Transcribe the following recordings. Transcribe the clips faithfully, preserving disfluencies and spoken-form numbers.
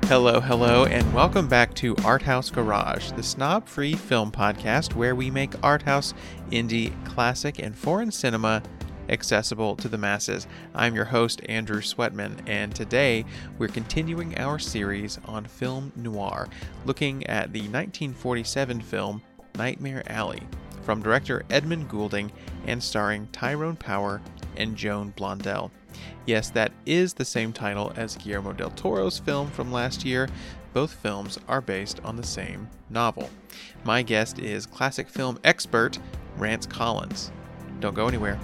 Hello, hello, and welcome back to Art House Garage, the snob-free film podcast where we make art house, indie, classic, and foreign cinema accessible to the masses. I'm your host, Andrew Sweatman, and today we're continuing our series on film noir, looking at the nineteen forty-seven film Nightmare Alley, from director Edmund Goulding and starring Tyrone Power and Joan Blondell. Yes, that is the same title as Guillermo del Toro's film from last year. Both films are based on the same novel. My guest is classic film expert Rance Collins. Don't go anywhere.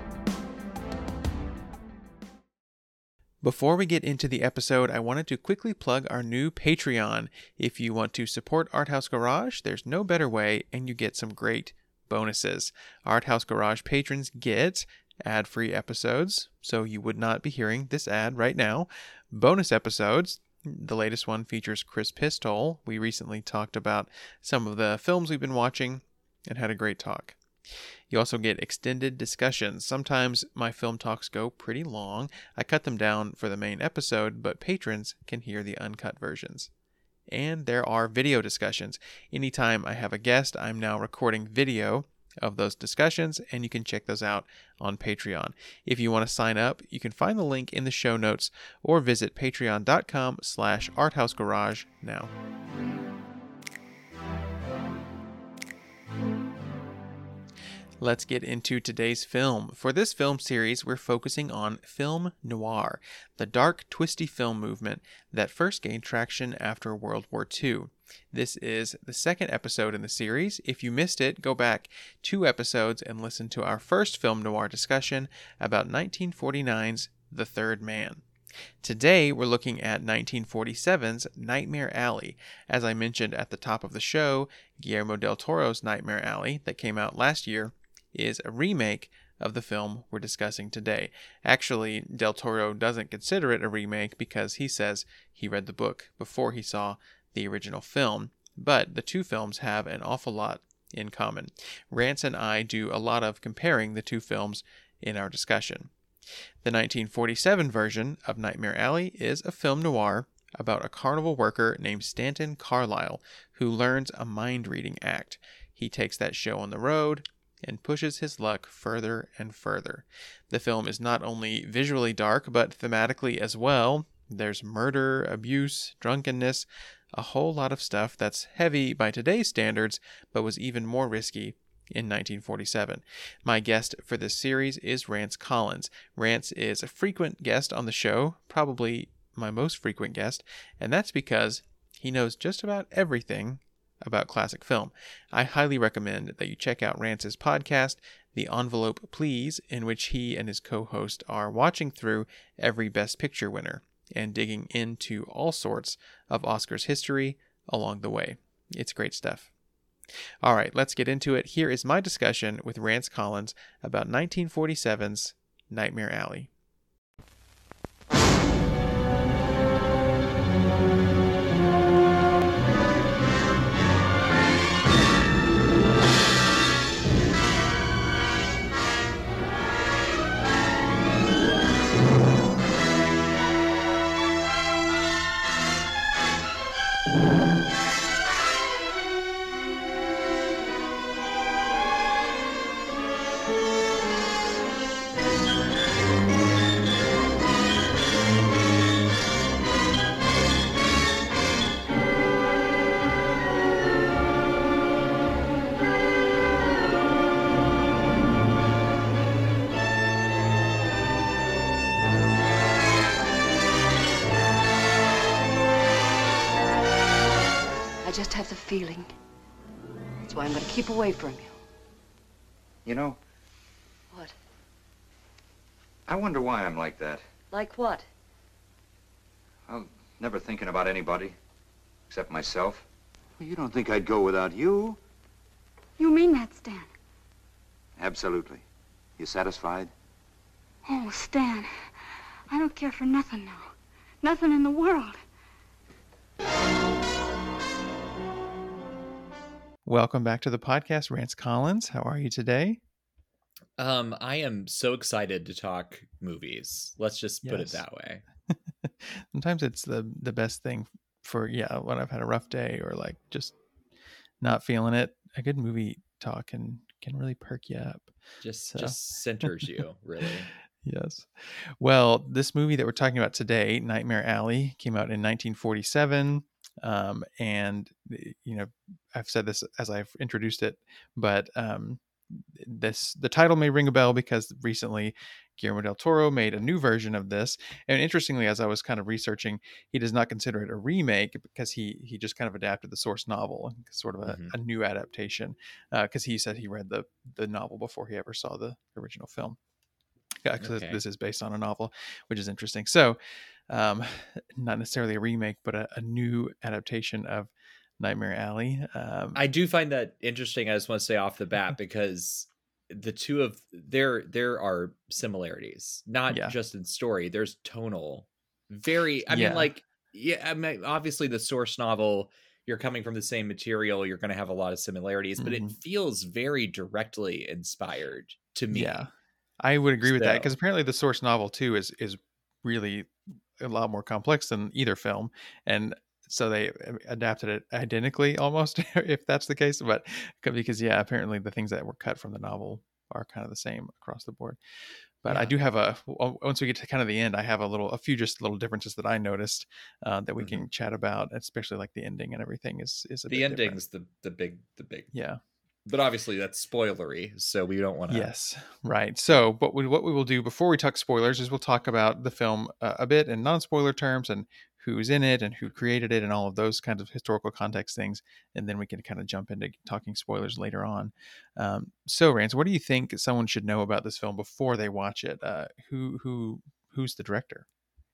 Before we get into the episode, I wanted to quickly plug our new Patreon. If you want to support Art House Garage, there's no better way, and you get some great bonuses. Art House Garage patrons get ad-free episodes, so you would not be hearing this ad right now. Bonus episodes. The latest one features Chris Pistol. We recently talked about some of the films we've been watching and had a great talk. You also get extended discussions. Sometimes my film talks go pretty long. I cut them down for the main episode, but patrons can hear the uncut versions. And there are video discussions. Anytime I have a guest, I'm now recording video of those discussions, and you can check those out on Patreon. If you want to sign up, you can find the link in the show notes or visit patreon.com slash arthousegarage now. Let's get into today's film. For this film series, we're focusing on film noir, the dark, twisty film movement that first gained traction after World War Two. This is the second episode in the series. If you missed it, go back two episodes and listen to our first film noir discussion about nineteen forty-nine's The Third Man. Today, we're looking at nineteen forty-seven's Nightmare Alley. As I mentioned at the top of the show, Guillermo del Toro's Nightmare Alley, that came out last year, is a remake of the film we're discussing today. Actually, Del Toro doesn't consider it a remake because he says he read the book before he saw the original film, but the two films have an awful lot in common. Rance and I do a lot of comparing the two films in our discussion. The nineteen forty-seven version of Nightmare Alley is a film noir about a carnival worker named Stanton Carlyle who learns a mind-reading act. He takes that show on the road and pushes his luck further and further. The film is not only visually dark, but thematically as well. There's murder, abuse, drunkenness, a whole lot of stuff that's heavy by today's standards, but was even more risky in nineteen forty-seven. My guest for this series is Rance Collins. Rance is a frequent guest on the show, probably my most frequent guest, and that's because he knows just about everything about classic film. I highly recommend that you check out Rance's podcast, The Envelope Please, in which he and his co-host are watching through every Best Picture winner and digging into all sorts of Oscars history along the way. It's great stuff. All right, let's get into it. Here is my discussion with Rance Collins about nineteen forty-seven's Nightmare Alley. I just have the feeling. That's why I'm going to keep away from you. You know, What? I wonder why I'm like that. Like what? I'm never thinking about anybody except myself. Well, you don't think I'd go without you? You mean that, Stan? Absolutely. You satisfied? Oh, Stan, I don't care for nothing now. Nothing in the world. Welcome back to the podcast, Rance Collins. How are you today? Um, I am so excited to talk movies. Let's just put Yes. it that way. Sometimes it's the the best thing for yeah when I've had a rough day or like just not feeling it. A good movie talk can can really perk you up. Just So just centers you, really. yes. Well, this movie that we're talking about today, Nightmare Alley, came out in nineteen forty-seven. Um, and, you know, I've said this as I've introduced it, but um, this the title may ring a bell because recently Guillermo del Toro made a new version of this. And interestingly, as I was kind of researching, he does not consider it a remake because he he just kind of adapted the source novel, sort of a, Mhm. a new adaptation, because uh, he said he read the the novel before he ever saw the original film. Yeah, because Okay. this is based on a novel, which is interesting. So, um, not necessarily a remake, but a, a new adaptation of Nightmare Alley. Um, I do find that interesting. I just want to say off the bat because the two of there there are similarities, not yeah, just in story. There's tonal, very. I mean, yeah, like yeah. I mean, obviously the source novel. You're coming from the same material. You're going to have a lot of similarities, but it hmm feels very directly inspired to yeah. me. I would agree with that because So apparently the source novel too is is really a lot more complex than either film, and so they uh, adapted it identically almost, if that's the case. But because yeah, apparently the things that were cut from the novel are kind of the same across the board. But I yeah. do have a once we get to kind of the end, I have a little a few just little differences that I noticed uh, that we hmm can chat about, especially like the ending and everything is is a The bit different. ending's the the big the big, Yeah. but obviously that's spoilery, so we don't want to. Yes, right. Yeah. So, what we what we will do before we talk spoilers is we'll talk about the film uh, a bit in non-spoiler terms and who's in it and who created it and all of those kinds of historical context things, and then we can kind of jump into talking spoilers later on. Um, so, Rance, what do you think someone should know about this film before they watch it? Uh, who who who's the director?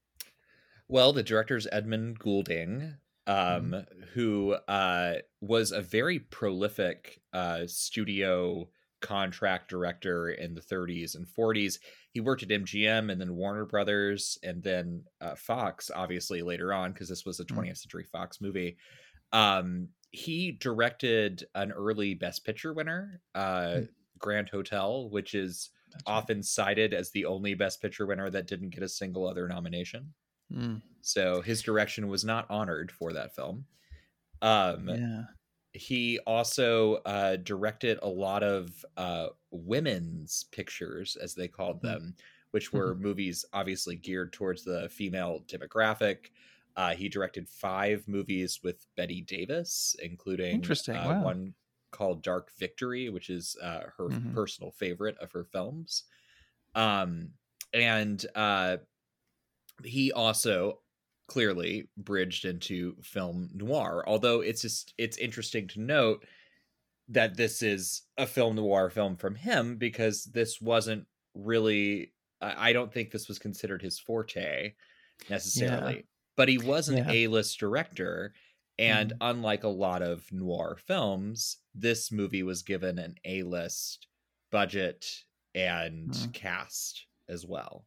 Well, the director's Edmund Goulding, hmm um, who uh, was a very prolific uh, studio contract director in the thirties and forties. He worked at M G M and then Warner Brothers and then uh, Fox, obviously, later on, because this was a twentieth Century Fox movie. Um, he directed an early Best Picture winner, uh, Grand Hotel, which is That's right. often cited as the only Best Picture winner that didn't get a single other nomination. Mm, So his direction was not honored for that film. Um, yeah. he also uh, directed a lot of uh, women's pictures, as they called Mm, them, which were movies obviously geared towards the female demographic. Uh, he directed five movies with Betty Davis, including Interesting. uh, Wow. one called Dark Victory, which is uh, her hmm personal favorite of her films. Um, and uh, he also clearly bridged into film noir, although it's just it's interesting to note that this is a film noir film from him because this wasn't really i I don't think this was considered his forte Yeah. necessarily, but he was an Yeah. A-list director, and hmm unlike a lot of noir films, this movie was given an A-list budget and mm cast as well.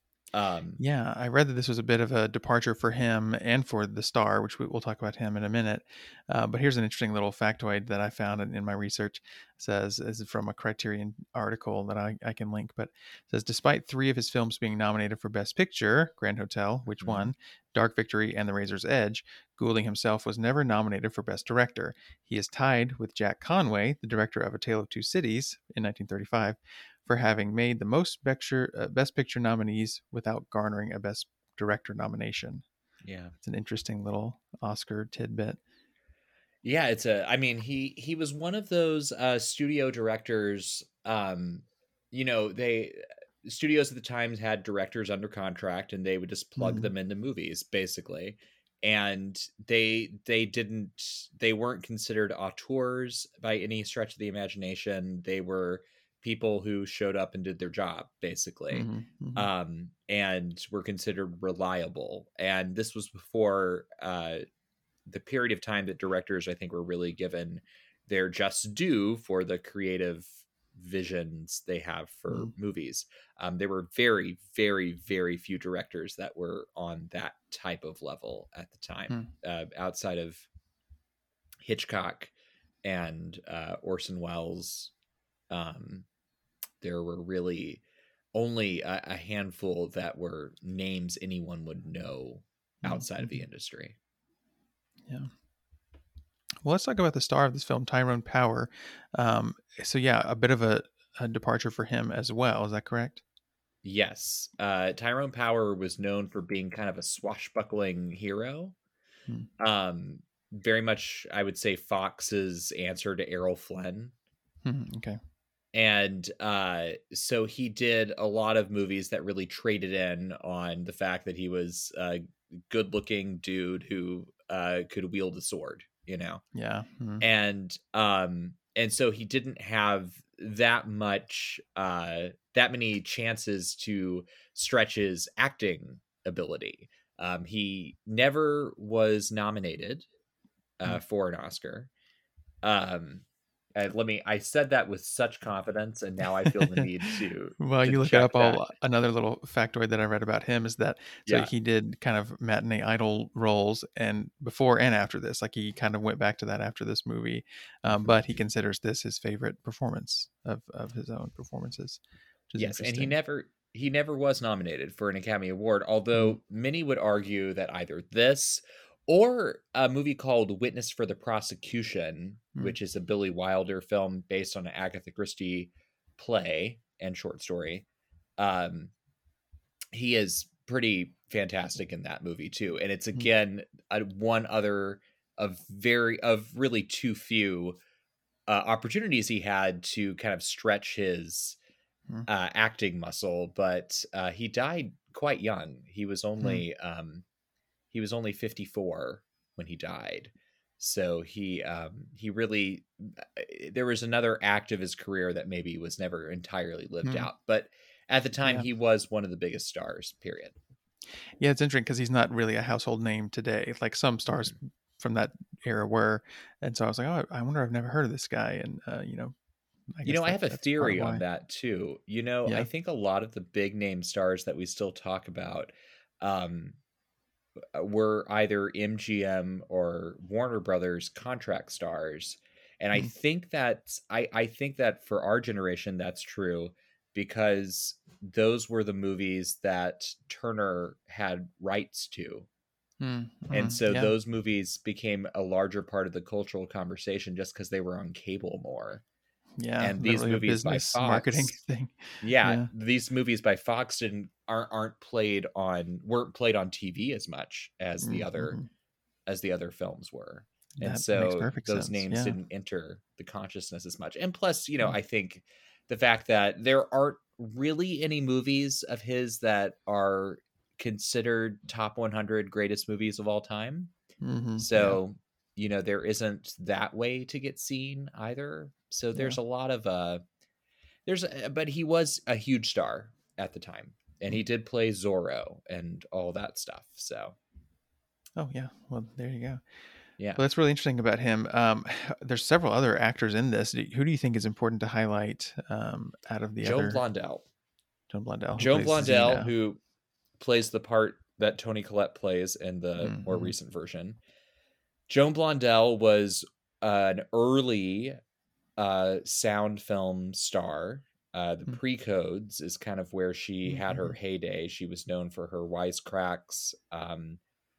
um Yeah, I read that this was a bit of a departure for him and for the star, which we, we'll talk about him in a minute. Uh, but here's an interesting little factoid that I found in, in my research. It says, this is from a Criterion article that I, I can link, but it says, despite three of his films being nominated for Best Picture, Grand Hotel, which mhm. won, Dark Victory, and The Razor's Edge, Goulding himself was never nominated for Best Director. He is tied with Jack Conway, the director of A Tale of Two Cities in nineteen thirty-five, for having made the most picture, uh, Best Picture nominees without garnering a Best Director nomination. Yeah. It's an interesting little Oscar tidbit. Yeah, it's a I mean, he he was one of those uh studio directors. Um you know, they studios at the time had directors under contract and they would just plug Mm, them into movies basically. And they they didn't they weren't considered auteurs by any stretch of the imagination. They were people who showed up and did their job basically. mhm, mhm, Um and were considered reliable. And this was before uh the period of time that directors, I think, were really given their just due for the creative visions they have for mm, movies. Um, there were very, very, very few directors that were on that type of level at the time, mm. uh, outside of Hitchcock and uh, Orson Welles. Um, there were really only a, a handful that were names anyone would know Mm, outside of the mhm. industry. Yeah. Well, let's talk about the star of this film, Tyrone Power. Um, so yeah, a bit of a, a departure for him as well. Is that correct? Yes. Uh, Tyrone Power was known for being kind of a swashbuckling hero. Hmm. Um, very much, I would say, Fox's answer to Errol Flynn. Hmm, okay. And uh, so he did a lot of movies that really traded in on the fact that he was a good-looking dude who uh, could wield a sword, you know? Yeah. Hmm. And um, and so he didn't have that much, uh, that many chances to stretch his acting ability. Um, he never was nominated uh, Hmm. for an Oscar. Um, and let me, I said that with such confidence, and now I feel the need to Well, to you look it up. check that. All another little factoid that I read about him is that so Yeah. he did kind of matinee idol roles, and before and after this, like he kind of went back to that after this movie. Um, but he considers this his favorite performance of of his own performances, which is Yes, and he interesting. never he never was nominated for an Academy Award, although Mm. many would argue that either this or a movie called Witness for the Prosecution, Mm. which is a Billy Wilder film based on an Agatha Christie play and short story. Um, he is pretty fantastic in that movie too, and it's again a, one other of very of really too few uh, opportunities he had to kind of stretch his Mm. uh, acting muscle, but uh, he died quite young. He was Mm. only um, he was only fifty-four when he died. So he um, he really there was another act of his career that maybe was never entirely lived Mm. out. But at the time, Yeah. he was one of the biggest stars. Period. Yeah, it's interesting because he's not really a household name today, like some stars Mhm. from that era were. And so I was like, oh, I wonder, I've never heard of this guy. And uh, you know, I You guess know, I that have a that's part of theory on why. that too. You know, I Yeah. think a lot of the big name stars that we still talk about um, were either M G M or Warner Brothers contract stars. And I Mm. think that I, I think that for our generation that's true because those were the movies that Turner had rights to. Mm. And Mm. so Yeah. those movies became a larger part of the cultural conversation just because they were on cable more. Yeah. And these Literally a movies by business marketing Fox, thing. yeah, Yeah. these movies by Fox didn't aren't aren't played on weren't played on T V as much as the other Mm-hmm. as the other films were. And That makes so perfect those sense. names Yeah. didn't enter the consciousness as much. And plus, you know, Mm. I think the fact that there aren't really any movies of his that are considered top one hundred greatest movies of all time. Mm-hmm. Yeah. So, you know, there isn't that way to get seen either. So Yeah. there's a lot of uh there's a, but he was a huge star at the time. And he did play Zorro and all that stuff. So, Oh yeah. Well, there you go. yeah. Well, that's really interesting about him. Um, there's several other actors in this. Do- Who do you think is important to highlight um, out of the Joan other? Blondell. Joan Blondell. Who Joan plays Blondell, Xena. who plays the part that Toni Collette plays in the Mhm. more recent version. Joan Blondell was an early uh, sound film star. Uh, the Mm. Pre-Codes is kind of where she had her Mhm. heyday. She was known for her wisecracks. Um,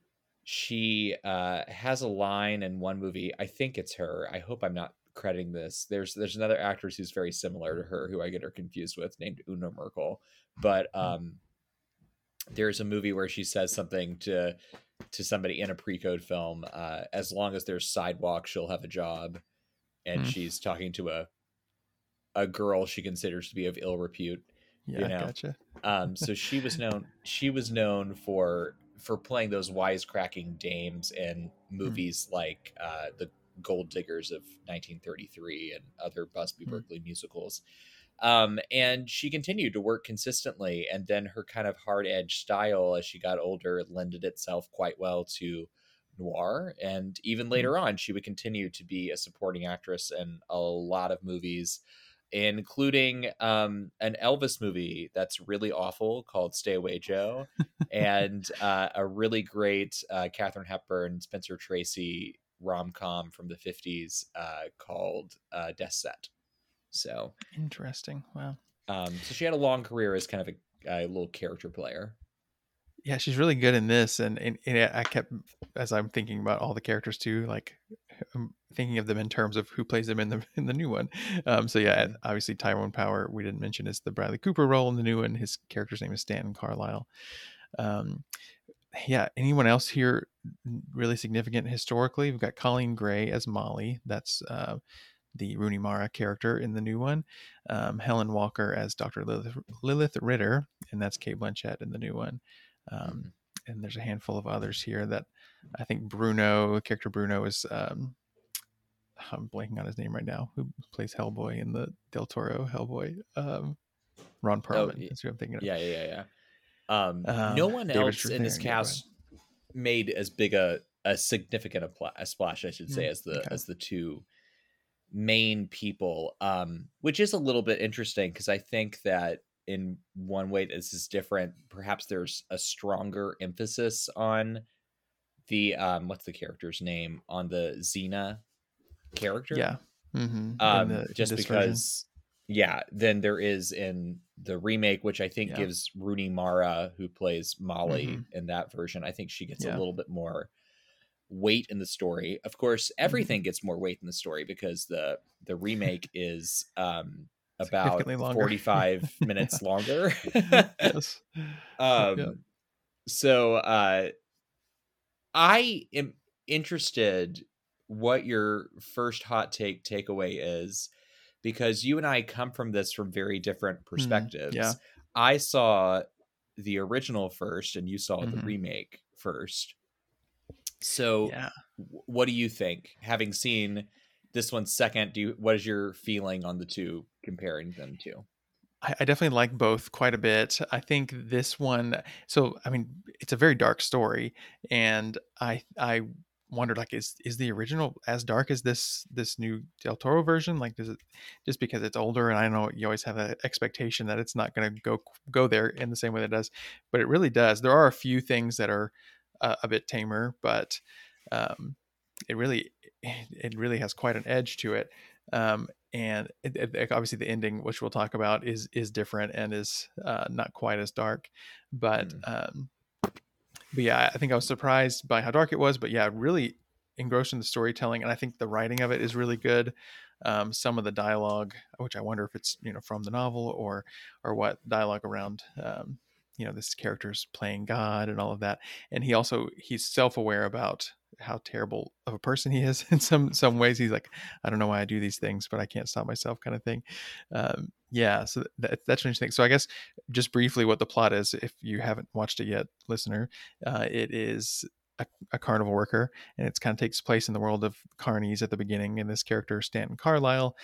she uh, has a line in one movie. I think it's her. I hope I'm not crediting this. There's there's another actress who's very similar to her who I get her confused with, named Una Merkel. But um, there's a movie where she says something to to somebody in a Pre-Code film. Uh, as long as there's sidewalk, she'll have a job. And Hmm. she's talking to a a girl she considers to be of ill repute. Yeah, You know, gotcha. um, so she was known. She was known for for playing those wisecracking dames in movies like uh, the Gold Diggers of nineteen thirty-three and other Busby Hmm. Berkeley musicals. Um, and she continued to work consistently, and then her kind of hard edge style as she got older lended itself quite well to noir. And even later on, she would continue to be a supporting actress in a lot of movies, including um, an Elvis movie that's really awful called Stay Away Joe, and uh, a really great uh, Katharine Hepburn, Spencer Tracy rom-com from the fifties uh, called uh, Death Set. So, Interesting. Wow. um, so she had a long career as kind of a, a little character player. Yeah, she's really good in this, and, and, and I kept, as I'm thinking about all the characters too, like I'm thinking of them in terms of who plays them in the in the new one. Um, so yeah, Mhm. obviously Tyrone Power, we didn't mention, is the Bradley Cooper role in the new one. His character's name is Stanton Carlisle. Um, yeah, anyone else here really significant historically? We've got Colleen Gray as Molly. That's uh, the Rooney Mara character in the new one. Um, Helen Walker as Doctor Lilith, Lilith Ritter, and that's Kate Blanchett in the new one. Um, Mhm. and there's a handful of others here that I think Bruno, the character Bruno, is. Um, I'm blanking on his name right now. Who plays Hellboy in the Del Toro Hellboy? Um, Ron Oh, Perlman. y- That's who I'm thinking of. yeah, yeah, yeah, yeah. Um, no Um, one David else in this Strathairn. Yeah, go ahead. cast made as big a a significant a, pla- a splash, I should say, Mm, as the okay. as the two main people, um, which is a little bit interesting because I think that in one way this is different. Perhaps there's a stronger emphasis on the um, what's the character's name on the Xena character. Yeah. Mm-hmm. In the Um, in just this version. because, yeah, than there is in the remake, which I think Yeah. gives Rooney Mara, who plays Molly Mhm. in that version, I think she gets Yeah. a little bit more weight in the story. Of course, everything gets more weight in the story because the the remake is um about Significantly longer. forty-five minutes longer. Yes. um Yeah. so uh I am interested what your first hot take takeaway is, because you and I come from this from very different perspectives. Mm, yeah. I saw the original first and you saw the Mhm. remake first. So Yeah. w- what do you think, having seen this one second? Do you, what is your feeling on the two, comparing them to? I, I definitely like both quite a bit. I think this one, so I mean, it's a very dark story, and I I wondered, like, is is the original as dark as this this new Del Toro version? Like, does it, just because it's older, and I know you always have an expectation that it's not going to go go there in the same way that it does, but it really does. There are a few things that are uh, a bit tamer, but um, it really it really has quite an edge to it. Um, and it, it, obviously the ending, which we'll talk about, is is different and is uh, not quite as dark. But Mm. um, but yeah, I think I was surprised by how dark it was. But yeah, really engrossed in the storytelling, and I think the writing of it is really good. Um, some of the dialogue, which I wonder if it's, you know, from the novel or or what, dialogue around um, you know, this character's playing God and all of that. And he also he's self-aware about how terrible of a person he is in some some ways. He's like, I don't know why I do these things, but I can't stop myself, kind of thing. Um, yeah, so that, that's an interesting thing. So I guess just briefly what the plot is, if you haven't watched it yet, listener, uh, it is a, a carnival worker, and it kind of takes place in the world of carnies at the beginning. And this character, Stanton Carlisle,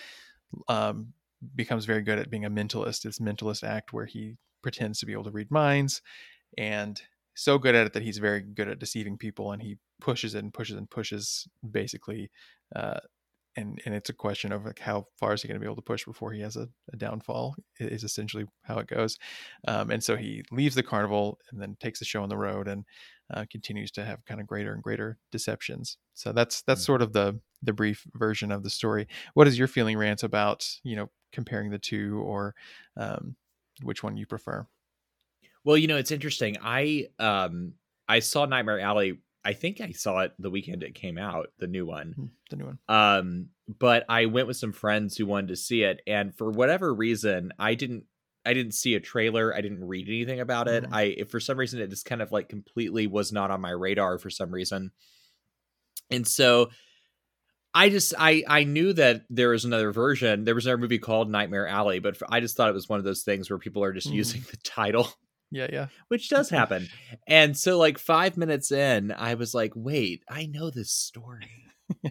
um, becomes very good at being a mentalist. This mentalist act where he pretends to be able to read minds, and so good at it that he's very good at deceiving people, and he pushes it and pushes and pushes basically uh, and and it's a question of like how far is he going to be able to push before he has a, a downfall, is essentially how it goes. Um, and so he leaves the carnival and then takes the show on the road, and uh, continues to have kind of greater and greater deceptions. So that's that's Mhm. sort of the the brief version of the story. What is your feeling, Rance, about, you know, comparing the two, or um, which one you prefer? Well, you know, it's interesting. I um I saw Nightmare Alley. I think I saw it the weekend it came out, the new one. Hmm, the new one. Um, but I went with some friends who wanted to see it, and for whatever reason, I didn't I didn't see a trailer. I didn't read anything about it. Mhm. I if for some reason it just kind of like completely was not on my radar for some reason. And so I just I I knew that there was another version. There was another movie called Nightmare Alley, but for, I just thought it was one of those things where people are just Mhm. using the title, Yeah, yeah. which does happen. And so like five minutes in, I was like, "Wait, I know this story."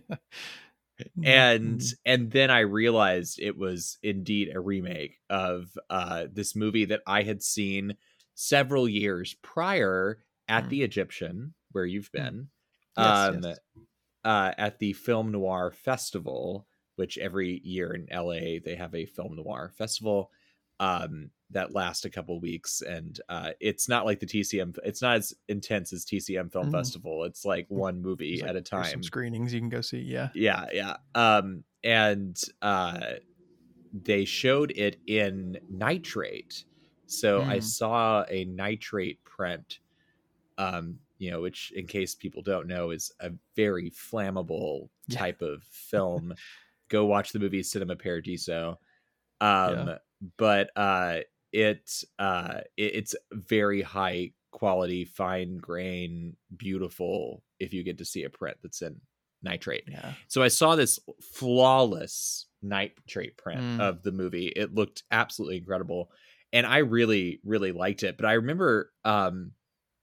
and Mhm. and then I realized it was indeed a remake of uh this movie that I had seen several years prior at Mm. the Egyptian, where you've Mm. been. Yes, um yes. uh at the Film Noir Festival, which every year in L A they have a Film Noir festival um that lasts a couple weeks, and uh it's not like the T C M, it's not as intense as T C M Film Mhm. Festival. It's like one movie It's like at a there's some time. screenings you can go see. Yeah. Yeah, yeah. Um, and uh, they showed it in nitrate. So I Mm. saw a nitrate print um, you know, which in case people don't know is a very flammable Yeah. type of film. Go watch the movie Cinema Paradiso. Um, Yeah. but uh, it, uh, it it's very high quality, fine grain, beautiful. If you get to see a print that's in nitrate. Yeah. So I saw this flawless nitrate print Mm. of the movie. It looked absolutely incredible. And I really, really liked it. But I remember um,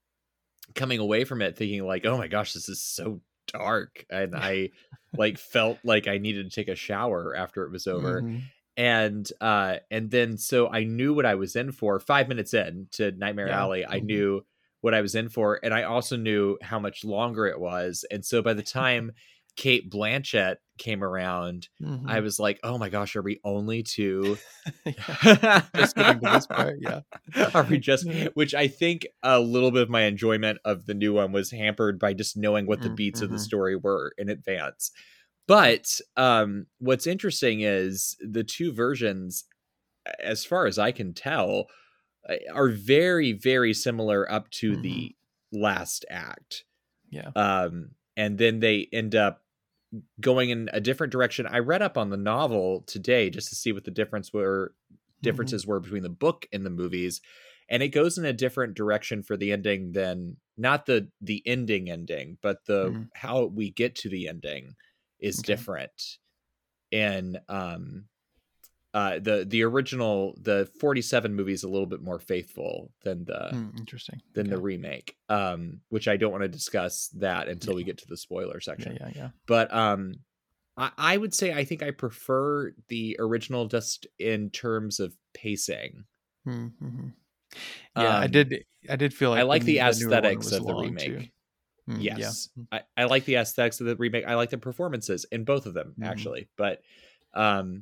coming away from it thinking like, oh my gosh, this is so dark. And I like felt like I needed to take a shower after it was over. Mhm. And uh, and then so I knew what I was in for. Five minutes in to Nightmare Yeah. Alley, I Mhm. knew what I was in for. And I also knew how much longer it was. And so by the time Kate Blanchett came around, Mhm. I was like, oh my gosh, are we only two? Yeah. Just getting to this part, yeah. Are we just, which I think a little bit of my enjoyment of the new one was hampered by just knowing what the beats of the Mhm. story were in advance. But um, what's interesting is the two versions, as far as I can tell, uh, are very, very similar up to Mhm. the last act. Yeah. Um, and then they end up going in a different direction. I read up on the novel today just to see what the difference were differences were between the book and the movies, and it goes in a different direction for the ending than not the the ending ending, but the Mhm. how we get to the ending is Okay. different. And um uh the the original, the forty-seven movie is a little bit more faithful than the Mm, interesting. than the Okay. remake, um, which I don't want to discuss that until we Yeah. get to the spoiler Yeah, section. yeah, yeah. But um, I, I would say I think I prefer the original just in terms of pacing. Mhm. Yeah, I Um, did I did feel I like like the the the newer one aesthetics was of the long too. remake. Mm, yeah. Yes, I, I like the aesthetics of the remake. I like the performances in both of them, Mhm. actually. But um,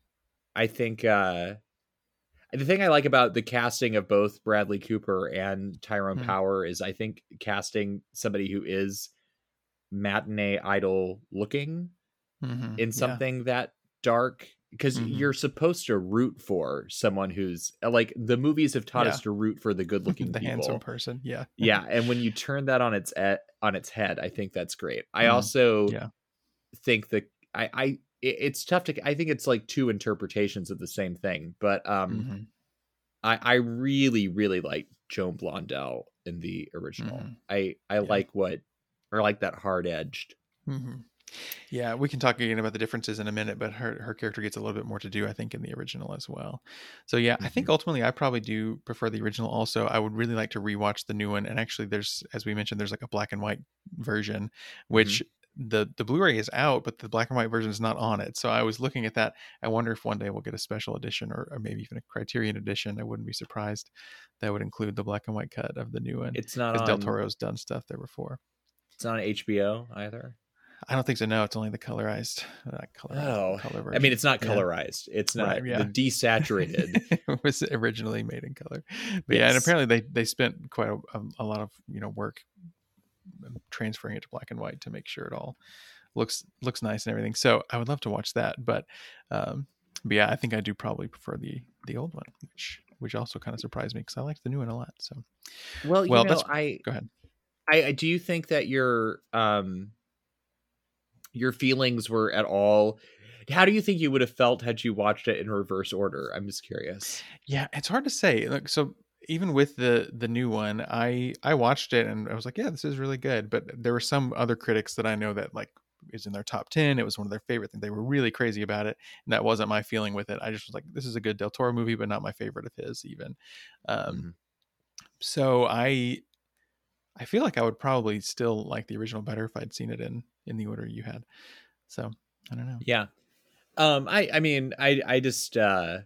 I think uh, the thing I like about the casting of both Bradley Cooper and Tyrone Mm. Power is I think casting somebody who is matinee idol looking Mhm. in Yeah. something that dark, because Mhm. you're supposed to root for someone who's like, the movies have taught Yeah. us to root for the good looking The handsome people. person. Yeah. Yeah, and when you turn that on its e- on its head, I think that's great. I Mm. also Yeah. think that I I it- it's tough to, I think it's like two interpretations of the same thing, but um Mhm. I I really really like Joan Blondell in the original. Mhm. I I Yeah. like what I like that hard edged. Mhm. Yeah, we can talk again about the differences in a minute, but her her character gets a little bit more to do, I think, in the original as well. So yeah, I think Mhm. ultimately I probably do prefer the original also. I would really like to rewatch the new one. And actually there's, as we mentioned, there's like a black and white version, which the the Blu-ray is out, but the black and white version is not on it. So I was looking at that. I wonder if one day we'll get a special edition or, or maybe even a Criterion edition. I wouldn't be surprised that would include the black and white cut of the new one, It's not because Del on Toro's done stuff there before. it's not on H B O either. I don't think so. No, it's only the colorized, not colorized, Oh, the color version. I mean, it's not Yeah. colorized. It's not Right, yeah. the desaturated. It was originally made in color, but yeah, and Yes. apparently they they spent quite a, a, a lot of you know work transferring it to black and white to make sure it all looks looks nice and everything. So I would love to watch that, but um, but yeah, I think I do probably prefer the the old one, which which also kind of surprised me because I like the new one a lot. So Well, you Well, know, that's- I, go ahead. I, I do you think that your um your feelings were at all? How do you think you would have felt had you watched it in reverse order? I'm just curious. Yeah, it's hard to say. Like, so even with the the new one, I I watched it and I was like, yeah, this is really good. But there were some other critics that I know that like is in their top ten. It was one of their favorite things. They were really crazy about it, and that wasn't my feeling with it. I just was like, this is a good Del Toro movie, but not my favorite of his even. Um, Mhm. So I I feel like I would probably still like the original better if I'd seen it in in the order you had. So I don't know. Yeah. Um, I, I mean, I, I just, uh,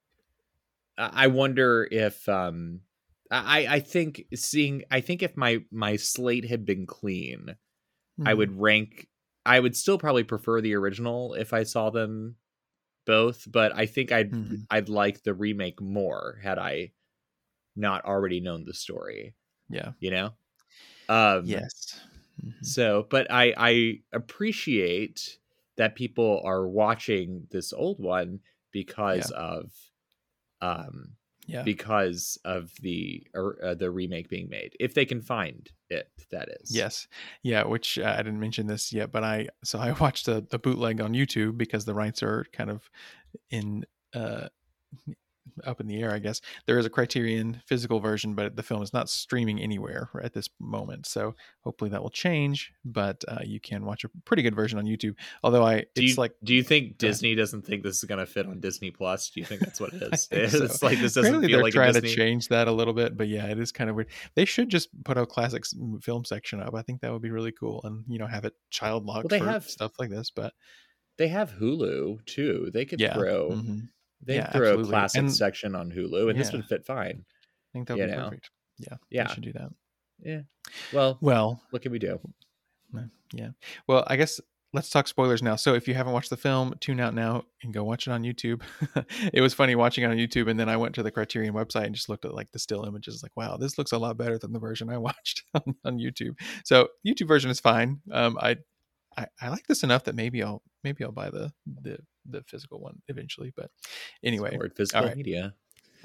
I I wonder if, um, I, I think seeing, I think if my, my slate had been clean, I Mhm. would rank, I would still probably prefer the original if I saw them both, but I think I'd, Mhm. I'd like the remake more had I not already known the story, Yeah. you know? Um, Yes. Mhm. So, but I I appreciate that people are watching this old one because of um Yeah. because of the or, uh, the remake being made, if they can find it. That is. Yes. Yeah, which uh, I didn't mention this yet, but I so I watched a, a bootleg on YouTube because the rights are kind of in uh up in the air, I guess. There is a Criterion physical version, but the film is not streaming anywhere at this moment. So hopefully that will change, but uh, you can watch a pretty good version on YouTube. Although I, Do it's you, like, do you think Disney doesn't think this is going to fit on Disney Plus? Do you think that's what it I is? think It's so. like this doesn't Apparently feel they're like a trying to Disney. change that a little bit, but yeah, it is kind of weird. They should just put a classics film section up. I think that would be really cool, and you know, have it child locked Well, they for have- stuff like this. But They have Hulu too. They could yeah, throw mhm. they Yeah, throw a absolutely. classic And- section on Hulu, and this Yeah. would fit fine. I think that would You be know. perfect. Yeah, Yeah. they should do that. Yeah. Well, Well, what can we do? yeah. Well, I guess let's talk spoilers now. So if you haven't watched the film, tune out now and go watch it on YouTube. It was funny watching it on YouTube, and then I went to the Criterion website and just looked at like the still images. Like, wow, this looks a lot better than the version I watched on, on YouTube. So YouTube version is fine. Um, I, I I like this enough that maybe I'll maybe I'll buy the the the physical one eventually. But anyway, Or physical all right. media.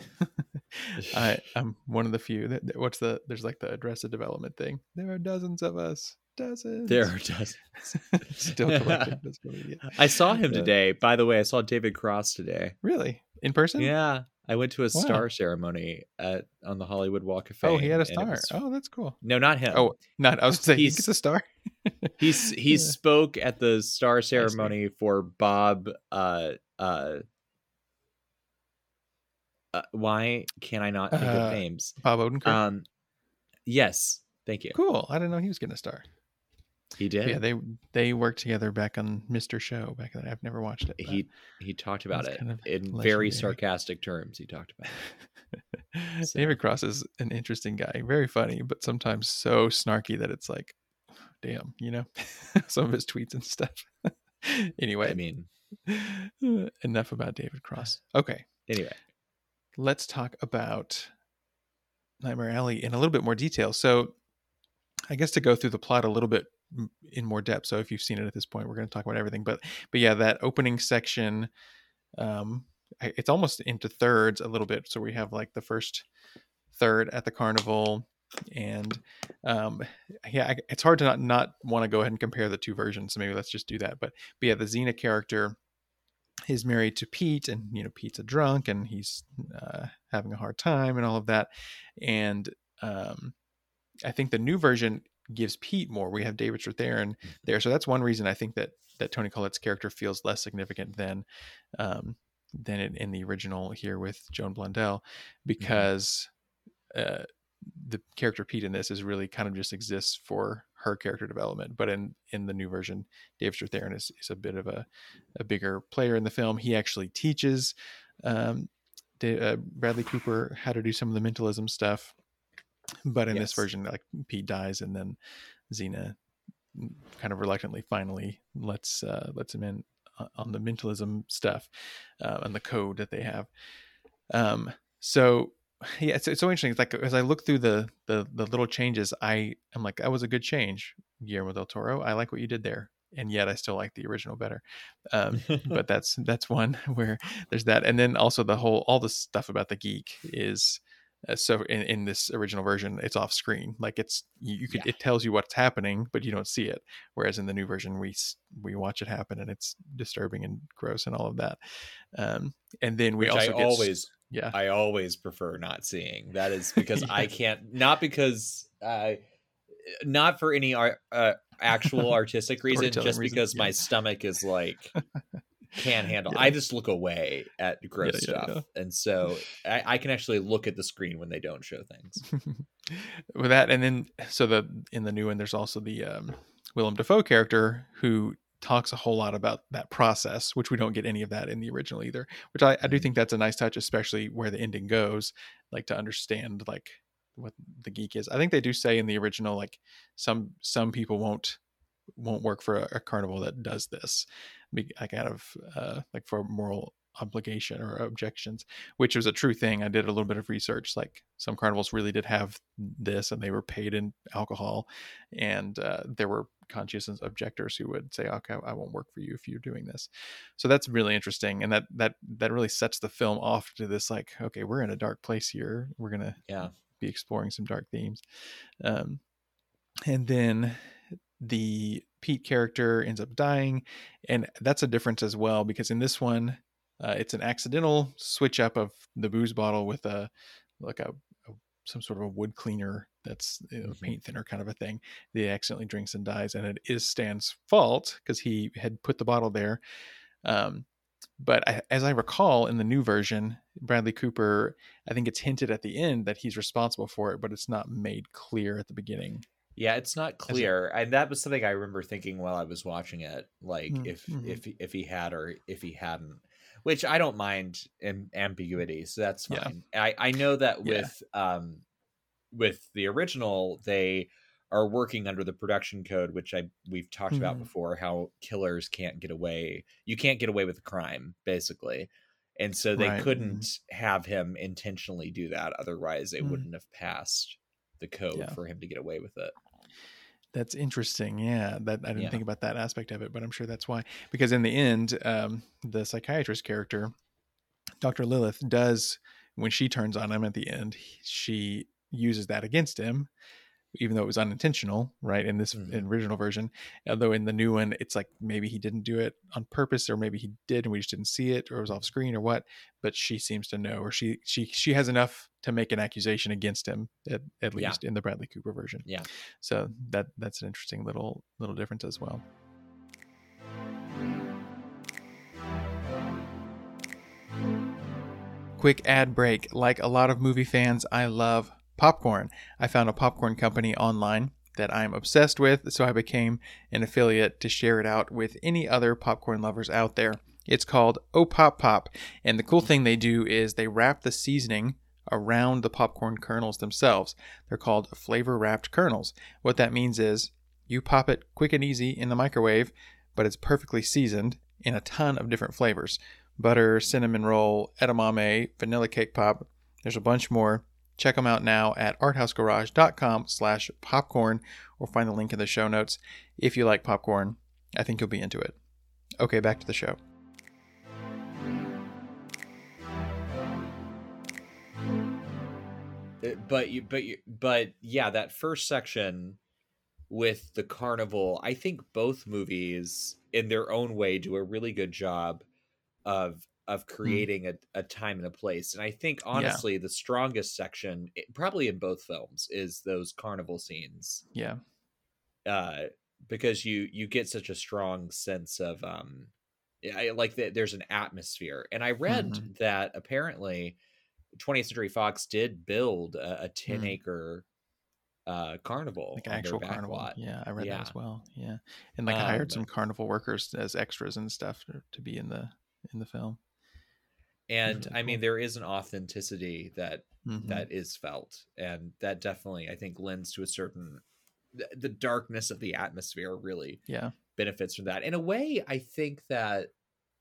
I I'm one of the few. That, that- what's the there's like the Arrested Development thing. There are dozens of us. Dozens. There are dozens. Still collecting physical media. I saw him Uh, today. By the way, I saw David Cross today. Really? In person? Yeah, I went to a Wow. star ceremony at on the Hollywood Walk of Fame. Oh, he had a and it star. was- Oh, that's cool. No, not him. Oh, not. I was saying he He's- gets a star. He's he Yeah. spoke at the star ceremony for Bob. Uh, uh, uh, why can I not think Uh, of names? Bob Odenkirk. Um, yes, thank you. Cool. I didn't know he was getting a star. He did. Yeah, they they worked together back on Mister Show. Back then, I've never watched it. but- he he talked about That's it kind of in legendary. very sarcastic terms. He talked about it. So- David Cross is an interesting guy. Very funny, but sometimes so snarky that it's like, damn, you know, some of his tweets and stuff. Anyway, I mean, enough about David Cross. Okay, anyway. let's talk about Nightmare Alley in a little bit more detail. So, I guess to go through the plot a little bit m- in more depth. So, if you've seen it at this point, we're going to talk about everything. But, but yeah, that opening section, um, I- it's almost into thirds a little bit. So we have like the first third at the carnival, and um, yeah, I, it's hard to not not want to go ahead and compare the two versions. So maybe let's just do that. But, but yeah, the Xena character is married to Pete, and you know Pete's a drunk, and he's uh, having a hard time, and all of that. And um, I think the new version gives Pete more. We have David Strathairn there, so that's one reason I think that that Toni Collette's character feels less significant than um, than in, in the original here with Joan Blondell, because uh, the character Pete in this is really kind of just exists for her character development. But in in the new version, David Strathairn is, is a bit of a, a bigger player in the film. He actually teaches um, Da- uh, Bradley Cooper how to do some of the mentalism stuff. But in this Yes. version, like Pete dies, and then Xena kind of reluctantly finally lets uh, lets him in uh, on the mentalism stuff uh, and the code that they have. Um, so yeah, it's, it's so interesting. It's like as I look through the, the the little changes, I am like, that was a good change, Guillermo del Toro. I like what you did there, and yet I still like the original better. Um, but that's that's one where there's that, and then also the whole all the stuff about the geek is. Uh, so in, in this original version, it's off screen. Like it's you, you could Yeah. it tells you what's happening, but you don't see it. Whereas in the new version, we s- we watch it happen, and it's disturbing and gross and all of that. Um, and then we Which also I get s- always yeah I always prefer not seeing. That is because I can't, not because I, not for any ar- uh, actual artistic reason, Storytelling just reasons, because yeah. my stomach is like, can't handle. Yeah. I just look away at gross Yeah, yeah, stuff. And so I, I can actually look at the screen when they don't show things. with that. And then so the in the new one, there's also the um, Willem Dafoe character who talks a whole lot about that process, which we don't get any of that in the original either. Which I, I do Mhm. think that's a nice touch, especially where the ending goes, like to understand like what the geek is. I think they do say in the original, like some some people won't won't work for a, a carnival that does this, be- like out of uh, like for moral obligation or objections, which was a true thing. I did a little bit of research. Like some carnivals really did have this, and they were paid in alcohol, and uh, there were conscientious objectors who would say, okay, I won't work for you if you're doing this. So that's really interesting. And that, that, that really sets the film off to this, like, okay, we're in a dark place here. We're going to yeah. be exploring some dark themes. Um, and then the Pete character ends up dying. And that's a difference as well, because in this one, uh, it's an accidental switch up of the booze bottle with a, like a, a some sort of a wood cleaner that's, you know, Mm-hmm. paint thinner kind of a thing. That he accidentally drinks and dies, and it is Stan's fault because he had put the bottle there. Um, but I, as I recall, in the new version, Bradley Cooper, I think it's hinted at the end that he's responsible for it, but it's not made clear at the beginning. Yeah, it's not clear, and that was something I remember thinking while I was watching it, like Mm, if mhm. if if he had or if he hadn't, which I don't mind in ambiguity, so that's Yeah. fine. I I know that Yeah. with um with the original, they are working under the production code, which I we've talked about Mhm. before, how killers can't get away. You can't get away with a crime, basically. And so they Right. couldn't Mhm. have him intentionally do that. Otherwise, it Mm. wouldn't have passed the code Yeah. for him to get away with it. That's interesting. Yeah, that I didn't Yeah. think about that aspect of it, but I'm sure that's why. Because in the end, um, the psychiatrist character, Doctor Lilith, does, when she turns on him at the end, she uses that against him, even though it was unintentional, right? In this Mhm. in original version, although in the new one, it's like maybe he didn't do it on purpose, or maybe he did and we just didn't see it, or it was off screen, or what. But she seems to know, or she she she has enough to make an accusation against him, at, at Yeah. least in the Bradley Cooper version. Yeah. So that that's an interesting little little difference as well. Quick ad break. Like a lot of movie fans, I love popcorn. I found a popcorn company online that I'm obsessed with, so I became an affiliate to share it out with any other popcorn lovers out there. It's called Oh Pop Pop, and the cool thing they do is they wrap the seasoning around the popcorn kernels themselves. They're called flavor wrapped kernels. What that means is you pop it quick and easy in the microwave, but it's perfectly seasoned in a ton of different flavors. Butter, cinnamon roll, edamame, vanilla cake pop. There's a bunch more. Check them out now at arthousegarage.com slash popcorn, or find the link in the show notes. If you like popcorn, I think you'll be into it. Okay, back to the show. Uh, But you, but you, but yeah, that first section with the carnival, I think both movies, in their own way, do a really good job of of creating a, a time and a place. And I think honestly, the strongest section, it- probably in both films, is those carnival scenes. Yeah. Uh, because you you get such a strong sense of um, I, like that there's an atmosphere. And I read Mhm. that apparently twentieth Century Fox did build a, a ten Mm. acre uh carnival, Like on their actual back carnival. lot. Yeah, I read Yeah. that as well. Yeah. And like I hired Um, some carnival workers as extras and stuff to, to be in the in the film. and really I mean, cool. there is an authenticity that Mhm. that is felt, and that definitely, I think, lends to a certain the, the darkness of the atmosphere really Yeah. benefits from that. In a way, I think that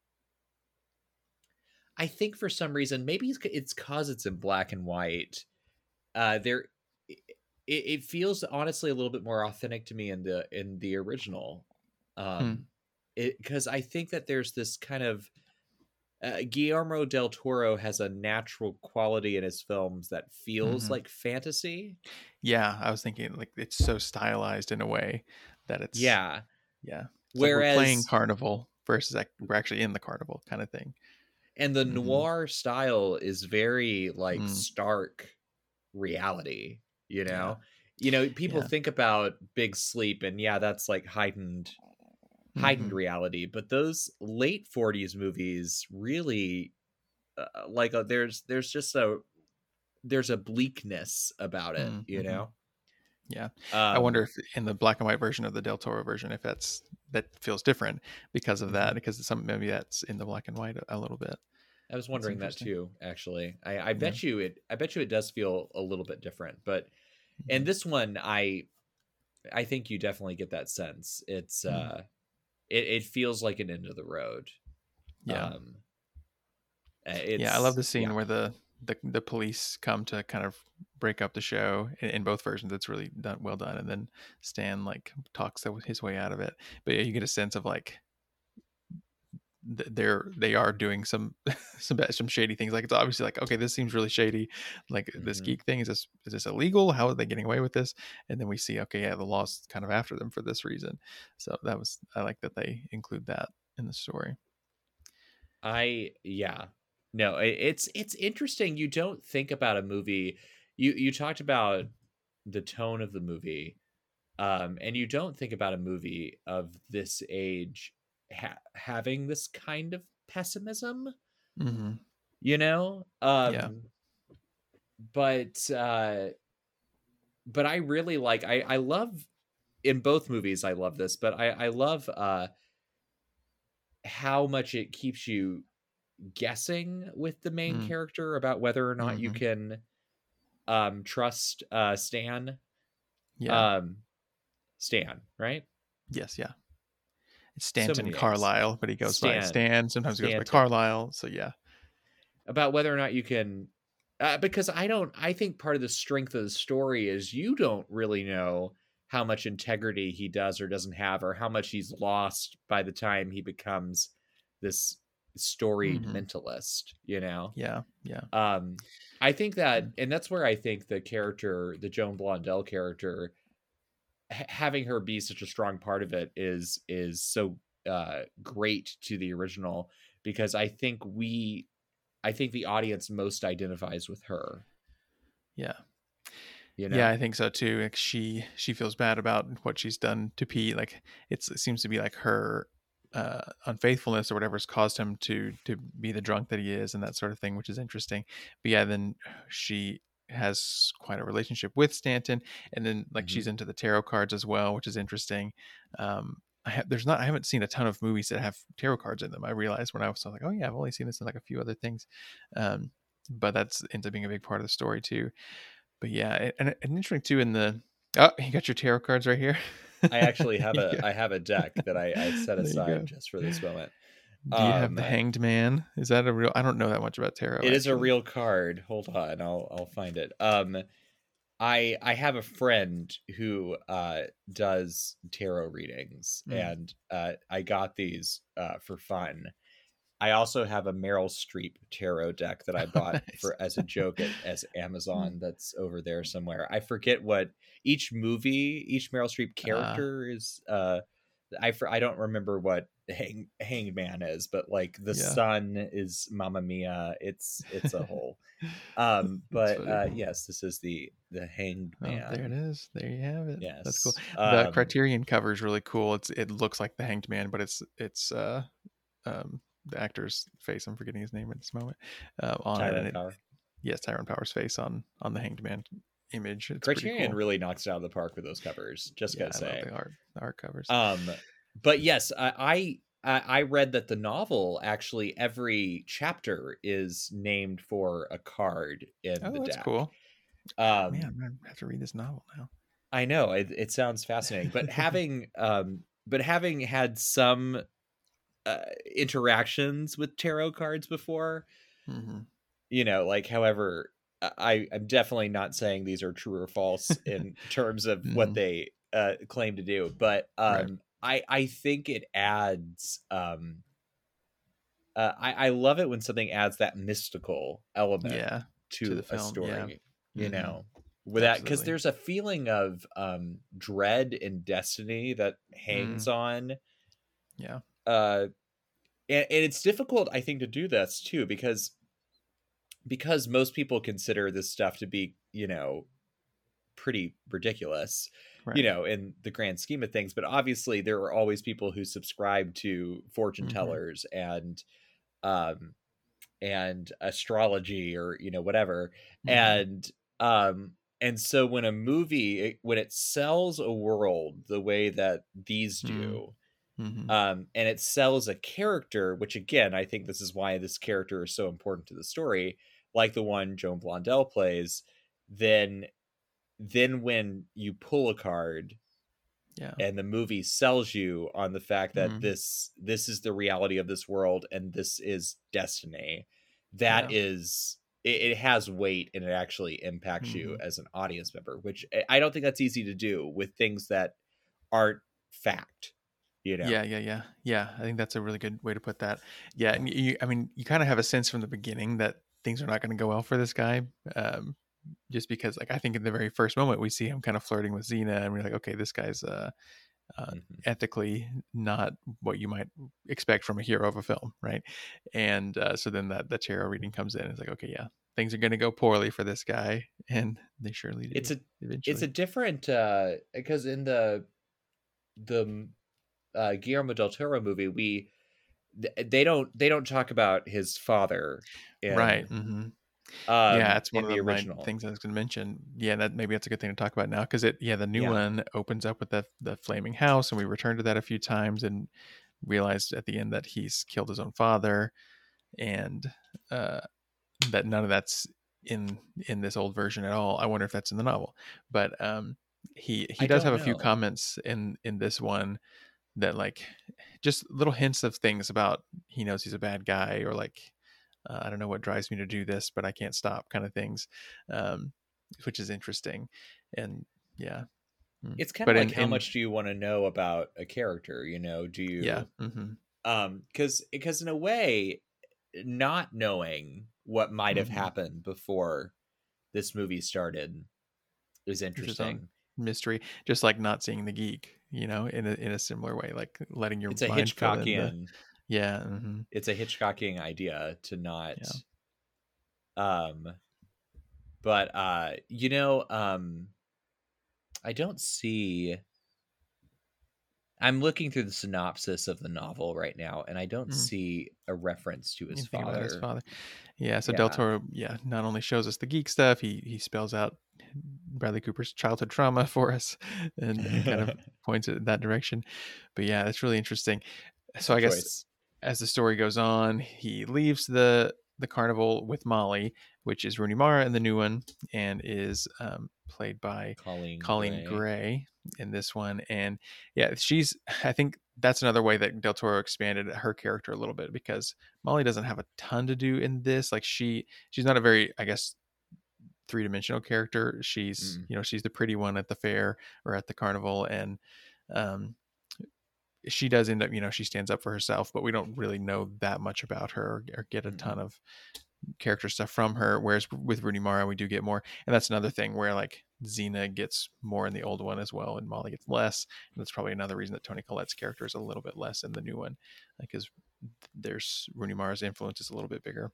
I think for some reason, maybe it's it's cause it's in black and white. Uh, there, it, it feels honestly a little bit more authentic to me in the in the original, um, it because I think that there's this kind of uh, Guillermo del Toro has a natural quality in his films that feels Mhm. like fantasy. Yeah, I was thinking like it's so stylized in a way that it's Yeah. yeah. It's like we're Whereas, playing carnival versus like we're actually in the carnival kind of thing. and the Mhm. noir style is very like Mm. stark reality, you Yeah. know? You know, people Yeah. think about Big Sleep, and yeah, that's like heightened heightened Mhm. reality, but those late forties movies really uh, like uh, there's there's just a there's a bleakness about it, you Mhm. know? Yeah. Um, I wonder if in the black and white version of the Del Toro version, if that's that feels different because of that, Mhm. because some maybe that's in the black and white a, a little bit. I was wondering that interesting. too, actually. I, I bet you it I bet you it does feel a little bit different, but and this one I I think you definitely get that sense. It's Mhm. uh it, it feels like an end of the road. Yeah. Um uh, it's Yeah, I love the scene yeah. where the, the the police come to kind of break up the show in, in both versions. It's really done well done, and then Stan like talks his way out of it. But yeah, you get a sense of like they're they are doing some some some shady things. Like it's obviously like, okay, this seems really shady. Like mm-hmm. this geek thing, is this is this illegal? How are they getting away with this? And then we see, okay, yeah, the law's kind of after them for this reason. So that was, I like that they include that in the story. I yeah no it's it's interesting. You don't think about a movie. You you talked about the tone of the movie, um, and you don't think about a movie of this age Ha- having this kind of pessimism, mm-hmm. you know. Um yeah. but uh but I really like I I love in both movies, I love this, but I I love uh how much it keeps you guessing with the main mm. character about whether or not mm-hmm. you can um trust uh Stan. Yeah. Um Stan, right? Yes, yeah. It's Stanton so Carlisle, but he goes Stan, by Stan. Sometimes he Stanton. goes by Carlisle. So yeah. About whether or not you can, uh, because I don't, I think part of the strength of the story is you don't really know how much integrity he does or doesn't have, or how much he's lost by the time he becomes this storied mm-hmm. mentalist, you know? Yeah. Yeah. Um, I think that, and that's where I think the character, the Joan Blondell character, having her be such a strong part of it is is so uh great to the original, because I think we I think the audience most identifies with her. Yeah. You know? Yeah, I think so too. Like she she feels bad about what she's done to Pete. Like it's it seems to be like her uh unfaithfulness or whatever's caused him to to be the drunk that he is, and that sort of thing, which is interesting. But yeah, then she has quite a relationship with Stanton, and then like mm-hmm. she's into the tarot cards as well, which is interesting. Um, I have there's not I haven't seen a ton of movies that have tarot cards in them. I realized when I was like, oh yeah, I've only seen this in like a few other things, um, but that's ends up being a big part of the story too. But yeah, and, and interesting too in the oh, you got your tarot cards right here. I actually have a I have a deck that I, I set aside just for this moment. Do you um, have the Hanged Man? Is that a real? I don't know that much about tarot. It actually. is a real card. Hold on, I'll I'll find it. Um, I I have a friend who uh does tarot readings, mm. and uh I got these uh for fun. I also have a Meryl Streep tarot deck that I bought nice. for as a joke at as Amazon. That's over there somewhere. I forget what each movie, each Meryl Streep character uh, is. Uh, I I don't remember what Hang, Hanged Man is, but like the yeah. sun is Mamma Mia. It's it's a whole. um, but uh, yes, this is the the Hanged Man. Oh, there it is. There you have it. Yes, that's cool. The um, Criterion cover is really cool. It's it looks like the Hanged Man, but it's it's uh um the actor's face. I'm forgetting his name at this moment. Uh, on Tyrone it. Power. Yes, Tyrone Power's face on on the Hanged Man image. It's Criterion cool. really knocks it out of the park with those covers. Just yeah, gotta say, I love the art, the art covers. Um, but yes, I, I I read that the novel actually every chapter is named for a card in oh, the that's deck. Cool. Um, oh, man, I'm gonna have to read this novel now. I know it, it sounds fascinating, but having um, but having had some uh, interactions with tarot cards before, mm-hmm. you know, like however. I, I'm definitely not saying these are true or false in terms of mm. what they uh, claim to do, but um, right. I I think it adds. Um, uh, I I love it when something adds that mystical element yeah, to, to the a film, story. Yeah. You mm-hmm. know, with that because there's a feeling of um, dread and destiny that hangs mm. on. Yeah. Uh, and, and it's difficult, I think, to do this too because. Because most people consider this stuff to be, you know, pretty ridiculous, right. you know, in the grand scheme of things. But obviously, there are always people who subscribe to fortune tellers mm-hmm. and, um, and astrology or you know whatever. Mm-hmm. And um, and so when a movie it, when it sells a world the way that these do. Mm-hmm. Um, and it sells a character, which again, I think this is why this character is so important to the story. Like the one Joan Blondell plays, then then when you pull a card yeah. and the movie sells you on the fact that mm-hmm. this this is the reality of this world and this is destiny, that yeah. is it, it has weight and it actually impacts Mm-hmm. you as an audience member, which I don't think that's easy to do with things that aren't fact. You know? Yeah, yeah, yeah, yeah. I think that's a really good way to put that. Yeah, and you, I mean, you kind of have a sense from the beginning that things are not going to go well for this guy, um, just because, like, I think in the very first moment we see him kind of flirting with Xena, and we're like, okay, this guy's uh, uh, Mm-hmm. ethically not what you might expect from a hero of a film, right? And uh, so then that the tarot reading comes in, and it's like, okay, yeah, things are going to go poorly for this guy, and they surely do. It's a eventually. it's a different uh, because in the the uh, Guillermo del Toro movie, we they don't they don't talk about his father, in, right. Mm-hmm. Um, yeah, it's one in of the the my original. things I was going to mention. Yeah, that maybe that's a good thing to talk about now, because it yeah the new Yeah. one opens up with the the flaming house, and we return to that a few times and realized at the end that he's killed his own father, and uh, that none of that's in in this old version at all. I wonder if that's in the novel, but um, he he I does don't have a few know. comments in in this one that, like, just little hints of things about he knows he's a bad guy, or like, uh, I don't know what drives me to do this, but I can't stop, kind of things, um, which is interesting. And yeah, Mm. It's kind but of in, like how in much do you want to know about a character? You know, do you? yeah, hmm Um, because because in a way, not knowing what might have Mhm. happened before this movie started is It's his own interesting. mystery, just like not seeing the geek, you know, in a in a similar way, like letting your It's a mind fill in the Hitchcockian. yeah, hmm It's a Hitchcockian idea to not. yeah. Um, but uh, you know, um, I don't see. I'm looking through the synopsis of the novel right now, and I don't Mhm. see a reference to his Anything father. about his father. Yeah, so Yeah. Del Toro, yeah, not only shows us the geek stuff, he he spells out Bradley Cooper's childhood trauma for us, and, and kind of points it in that direction. But yeah, that's really interesting. So Good I guess choice. as the story goes on, he leaves the the carnival with Molly, which is Rooney Mara in the new one, and is um, played by Colleen, Colleen Gray. Gray in this one. And yeah, she's, I think that's another way that Del Toro expanded her character a little bit, because Molly doesn't have a ton to do in this. Like, she she's not a very, I guess, three-dimensional character. She's, Mm. you know, she's the pretty one at the fair or at the carnival, and um she does end up, you know, she stands up for herself, but we don't really know that much about her, or, or get a Mm-mm. ton of character stuff from her. Whereas with Rooney Mara, we do get more. And that's another thing where, like, Xena gets more in the old one as well, and Molly gets less. And that's probably another reason that Toni Collette's character is a little bit less in the new one, because there's Rooney Mara's influence is a little bit bigger.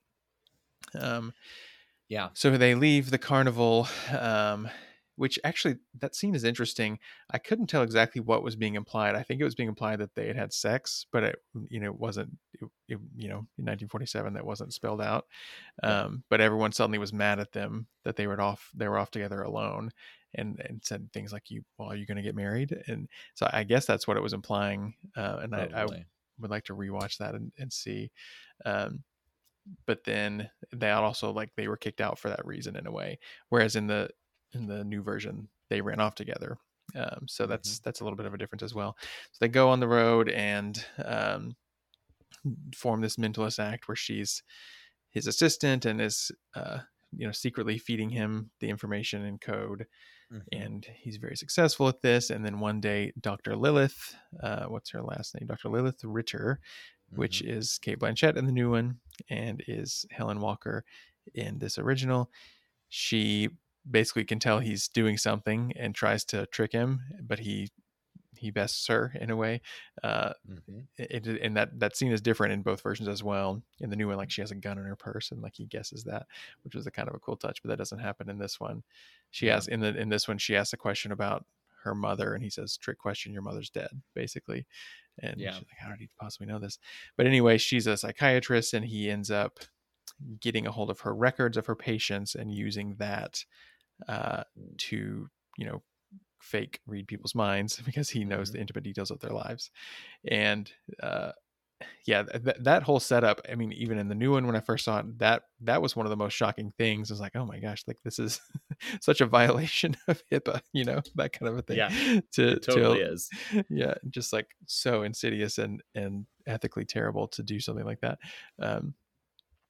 Um, Yeah. so they leave the carnival, um, which actually, that scene is interesting. I couldn't tell exactly what was being implied. I think it was being implied that they had had sex, but it, you know, it wasn't, it, it, you know, in nineteen forty-seven, that wasn't spelled out. Yeah. Um, but everyone suddenly was mad at them that they were off, they were off together alone, and, and said things like, you, well, are you going to get married? And so I guess that's what it was implying. Uh, and I, I Probably. would like to rewatch that and, and see. Um, but then they also, like, they were kicked out for that reason in a way, whereas in the in the new version they ran off together. Um, so that's that's a little bit of a difference as well. So they go on the road and um, form this mentalist act where she's his assistant and is uh, you know, secretly feeding him the information and code. Mhm. And he's very successful at this. And then one day, Doctor Lilith, uh, what's her last name? Doctor Lilith Ritter, which Mhm. is Kate Blanchett in the new one and is Helen Walker in this original. She basically can tell he's doing something and tries to trick him, but he he bests her in a way. Uh, Mhm. it, it, and that that scene is different in both versions as well. In the new one, like, she has a gun in her purse, and like he guesses that, which was a kind of a cool touch, but that doesn't happen in this one. She Yeah. has in the in this one she asks a question about her mother, and he says, "Trick question, your mother's dead," basically. And Yeah. she's like, "How did he possibly know this?" But anyway, she's a psychiatrist, and he ends up getting a hold of her records of her patients and using that uh, to, you know, fake read people's minds, because he knows Mhm. the intimate details of their lives. And uh, yeah, th- that whole setup, I mean, even in the new one, when I first saw it, that that was one of the most shocking things. I was like, oh my gosh, like, this is such a violation of HIPAA, you know, that kind of a thing. Yeah, to, it totally to, is. Yeah, just like so insidious and and ethically terrible to do something like that. Um,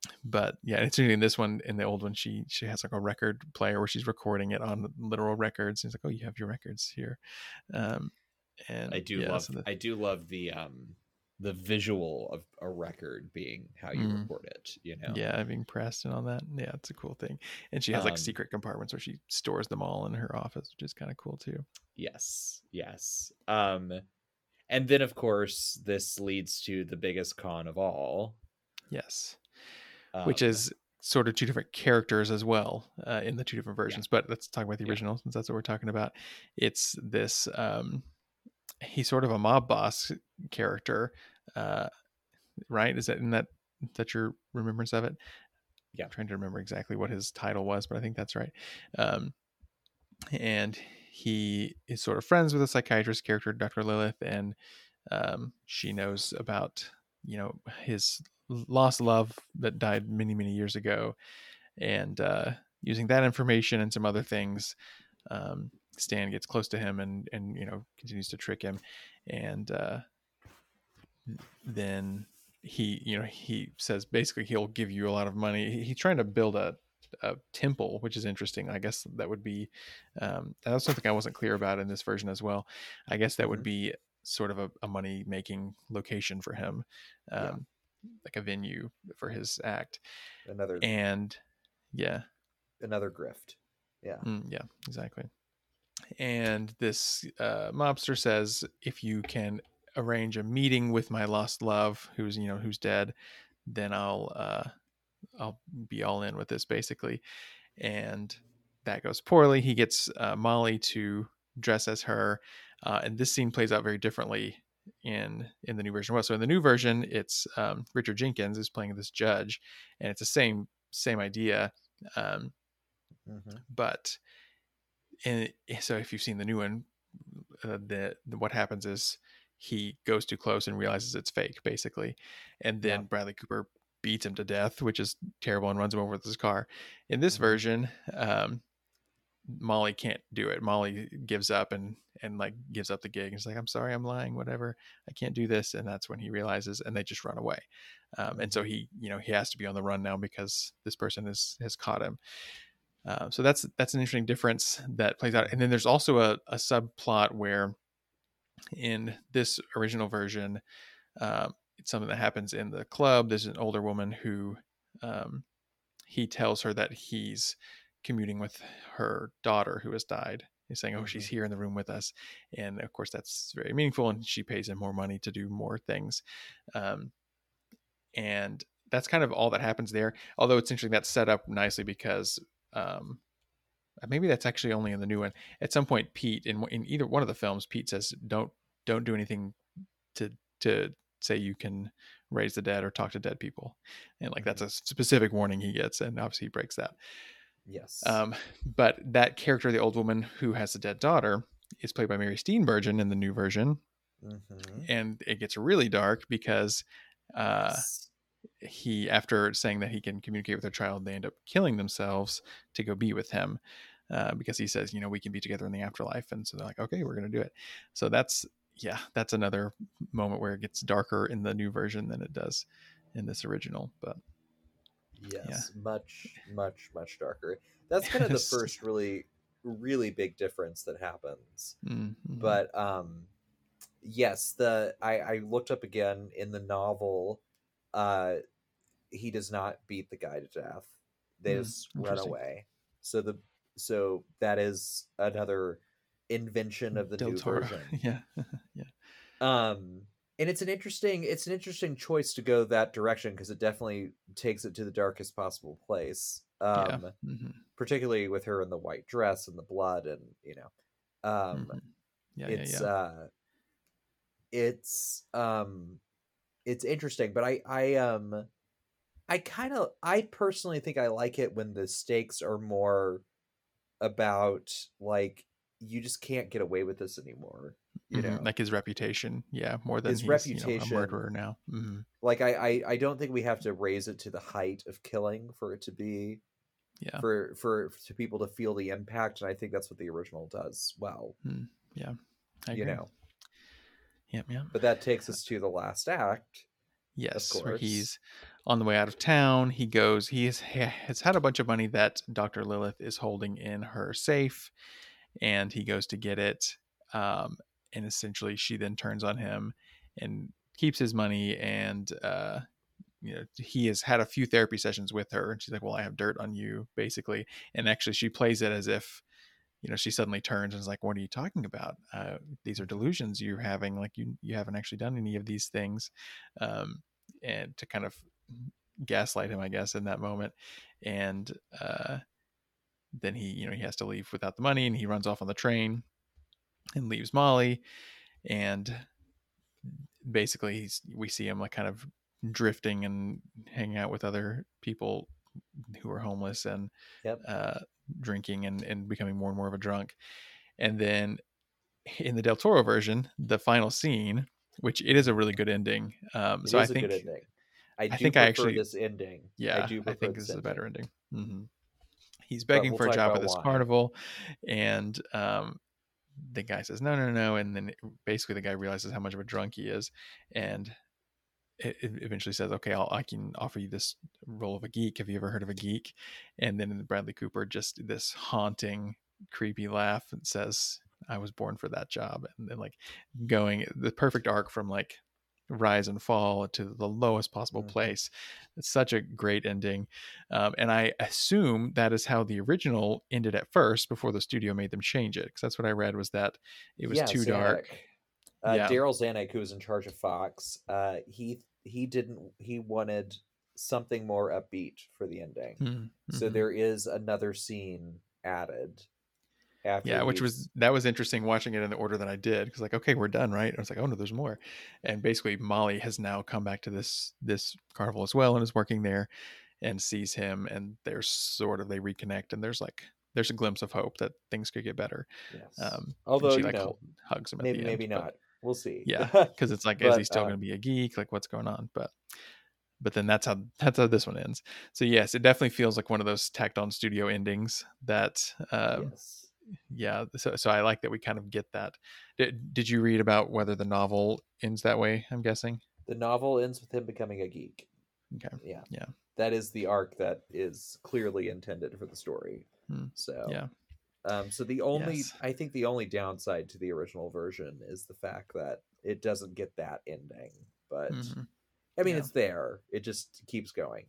but yeah, it's in this one. In the old one, she she has like a record player where she's recording it on literal records. And it's like, oh, you have your records here. Um, and I do yeah, love so the, I do love the um the visual of a record being how you Mm. record it, you know. yeah, being pressed and all that. Yeah, it's a cool thing. And she has like Um, secret compartments where she stores them all in her office, which is kind of cool too. Yes, yes. Um, and then of course this leads to the biggest con of all, Yes, um, which is sort of two different characters as well uh, in the two different versions. But let's talk about the Yeah. original since that's what we're talking about. It's this. Um, he's sort of a mob boss character, uh, right? Is that in that that your remembrance of it? Yeah. I'm trying to remember exactly what his title was, but I think that's right. Um, and he is sort of friends with a psychiatrist character, Doctor Lilith, and um, she knows about you know his lost love that died many many years ago, and uh, using that information and some other things, um, Stan gets close to him and and you know continues to trick him, and uh, then he you know he says basically he'll give you a lot of money. He, he's trying to build a, a temple, which is interesting. I guess that would be um, that was something I wasn't clear about in this version as well. I guess that Mhm. would be sort of a, a money making location for him, um, like a venue for his act. Another And yeah, another grift. Yeah. mm, yeah, exactly. And this uh, mobster says, if you can arrange a meeting with my lost love, who's you know who's dead, then I'll uh, I'll be all in with this basically. And that goes poorly. He gets uh, Molly to dress as her, uh, and this scene plays out very differently in in the new version. Well, so in the new version, it's um, Richard Jenkins is playing this judge, and it's the same same idea, um, Mm-hmm. but and so if you've seen the new one, uh, the, the what happens is he goes too close and realizes it's fake basically, and then Yeah. Bradley Cooper beats him to death, which is terrible, and runs him over with his car. In this Mhm. version, um, Molly can't do it. Molly gives up and and like gives up the gig. And she's like, I'm sorry, I'm lying, whatever. I can't do this. And that's when he realizes, and they just run away. Um, and so he, you know, he has to be on the run now because this person has has caught him. Uh, so that's that's an interesting difference that plays out. And then there's also a, a subplot where in this original version, um, it's something that happens in the club. There's an older woman who um, he tells her that he's commuting with her daughter who has died. He's saying, oh, she's here in the room with us. And of course, that's very meaningful. And she pays him more money to do more things. Um, and that's kind of all that happens there. Although it's interesting, that's set up nicely because um, maybe that's actually only in the new one. At some point, Pete in in either one of the films, Pete says, "Don't don't do anything to to say you can raise the dead or talk to dead people," and like that's a specific warning he gets, and obviously he breaks that. Yes. Um, but that character, the old woman who has a dead daughter, is played by Mary Steenburgen in the new version, Mm-hmm. and it gets really dark because uh, Yes. he, after saying that he can communicate with their child, they end up killing themselves to go be with him, uh, because he says, you know, we can be together in the afterlife. And so they're like, okay, we're going to do it. So that's, yeah, that's another moment where it gets darker in the new version than it does in this original. But Yes, much, much, much darker. That's kind of the Yes. first really, really big difference that happens. mm, mhm. But um, yes, the I, I looked up again in the novel. Uh, he does not beat the guy to death. They Hmm, just run interesting. away. So the so that is another invention of the Del new Toro. version. yeah. yeah. Um, and it's an interesting it's an interesting choice to go that direction because it definitely takes it to the darkest possible place. Um, yeah. hmm particularly with her in the white dress and the blood, and you know, um, hmm Yeah. it's yeah. Yeah. uh, it's um, it's interesting. But I I um, I kind of I personally think I like it when the stakes are more about like you just can't get away with this anymore. You Mhm, know, like his reputation. Yeah. More than His he's, reputation- you know, a murderer now. hmm like I, I I don't think we have to raise it to the height of killing for it to be Yeah. for for to people to feel the impact, and I think that's what the original does well. Mm, yeah. I You agree. know, Yeah. Yeah. but that takes us to the last act, Yes, where course. he's on the way out of town. He goes, he has, he has had a bunch of money that Doctor Lilith is holding in her safe, and he goes to get it. Um, and essentially, she then turns on him and keeps his money. And, uh, you know, he has had a few therapy sessions with her. And she's like, well, I have dirt on you, basically. And actually, she plays it as if, you know, she suddenly turns and is like, what are you talking about? Uh, these are delusions you're having. Like, you, you haven't actually done any of these things. Um, and to kind of gaslight him, I guess, in that moment. And uh, then he, you know, he has to leave without the money, and he runs off on the train and leaves Molly. And basically, he's, we see him like kind of drifting and hanging out with other people who are homeless and Yep. uh, drinking and, and becoming more and more of a drunk. And then in the Del Toro version, the final scene, which it is a really good ending. Um, It so is I a think, good ending. I do I think prefer I actually, this ending. yeah, I do I prefer think this this is a better ending. ending. Mm-hmm. He's But begging we'll for a talk job at about this why. carnival, and um, the guy says no, no, no, and then basically the guy realizes how much of a drunk he is, and it, it eventually says, "Okay, I'll, I can offer you this role of a geek. Have you ever heard of a geek?" And then Bradley Cooper just this haunting, creepy laugh and says, "I was born for that job," and then like going the perfect arc from like rise and fall to the lowest possible Mhm. place. It's such a great ending. Um, and I assume that is how the original ended at first before the studio made them change it. Because that's what I read was that it was Yeah, too dark. Zanuck. Uh, Yeah. Daryl Zanuck, who was in charge of Fox, uh, he he didn't he wanted something more upbeat for the ending. Mm-hmm. So there is another scene added after Yeah, which these- was that was interesting watching it in the order that I did, because like, okay, we're done, right? And I was like, oh no, there's more. And basically Molly has now come back to this this carnival as well and is working there and sees him, and there's sort of they reconnect, and there's like there's a glimpse of hope that things could get better. yes. Um, Although and she you like know, hugs him at maybe the end. maybe but- not. We'll see. Yeah, because it's like, is he But, still um, going to be a geek? Like, what's going on? But but then that's how that's how this one ends. So yes, it definitely feels like one of those tacked on studio endings that um, yes. yeah. So so I like that we kind of get that. Did did you read about whether the novel ends that way? I'm guessing. The novel ends with him becoming a geek. Okay. Yeah. Yeah. That is the arc that is clearly intended for the story. Hmm. So Yeah. Um, so the only, Yes. I think the only downside to the original version is the fact that it doesn't get that ending. But Mhm. I mean, Yeah. it's there. It just keeps going.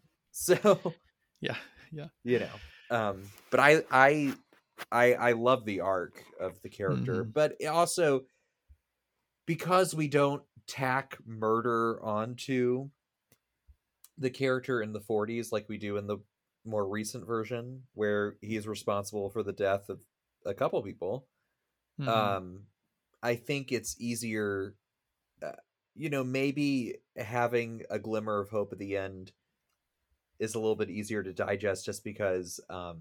So Yeah. Yeah. you know, um, but I, I, I, I love the arc of the character, Mhm. but it also because we don't tack murder onto the character in the forties like we do in the more recent version where he's responsible for the death of a couple people. Mhm. um I think it's easier, uh, you know, maybe having a glimmer of hope at the end is a little bit easier to digest just because um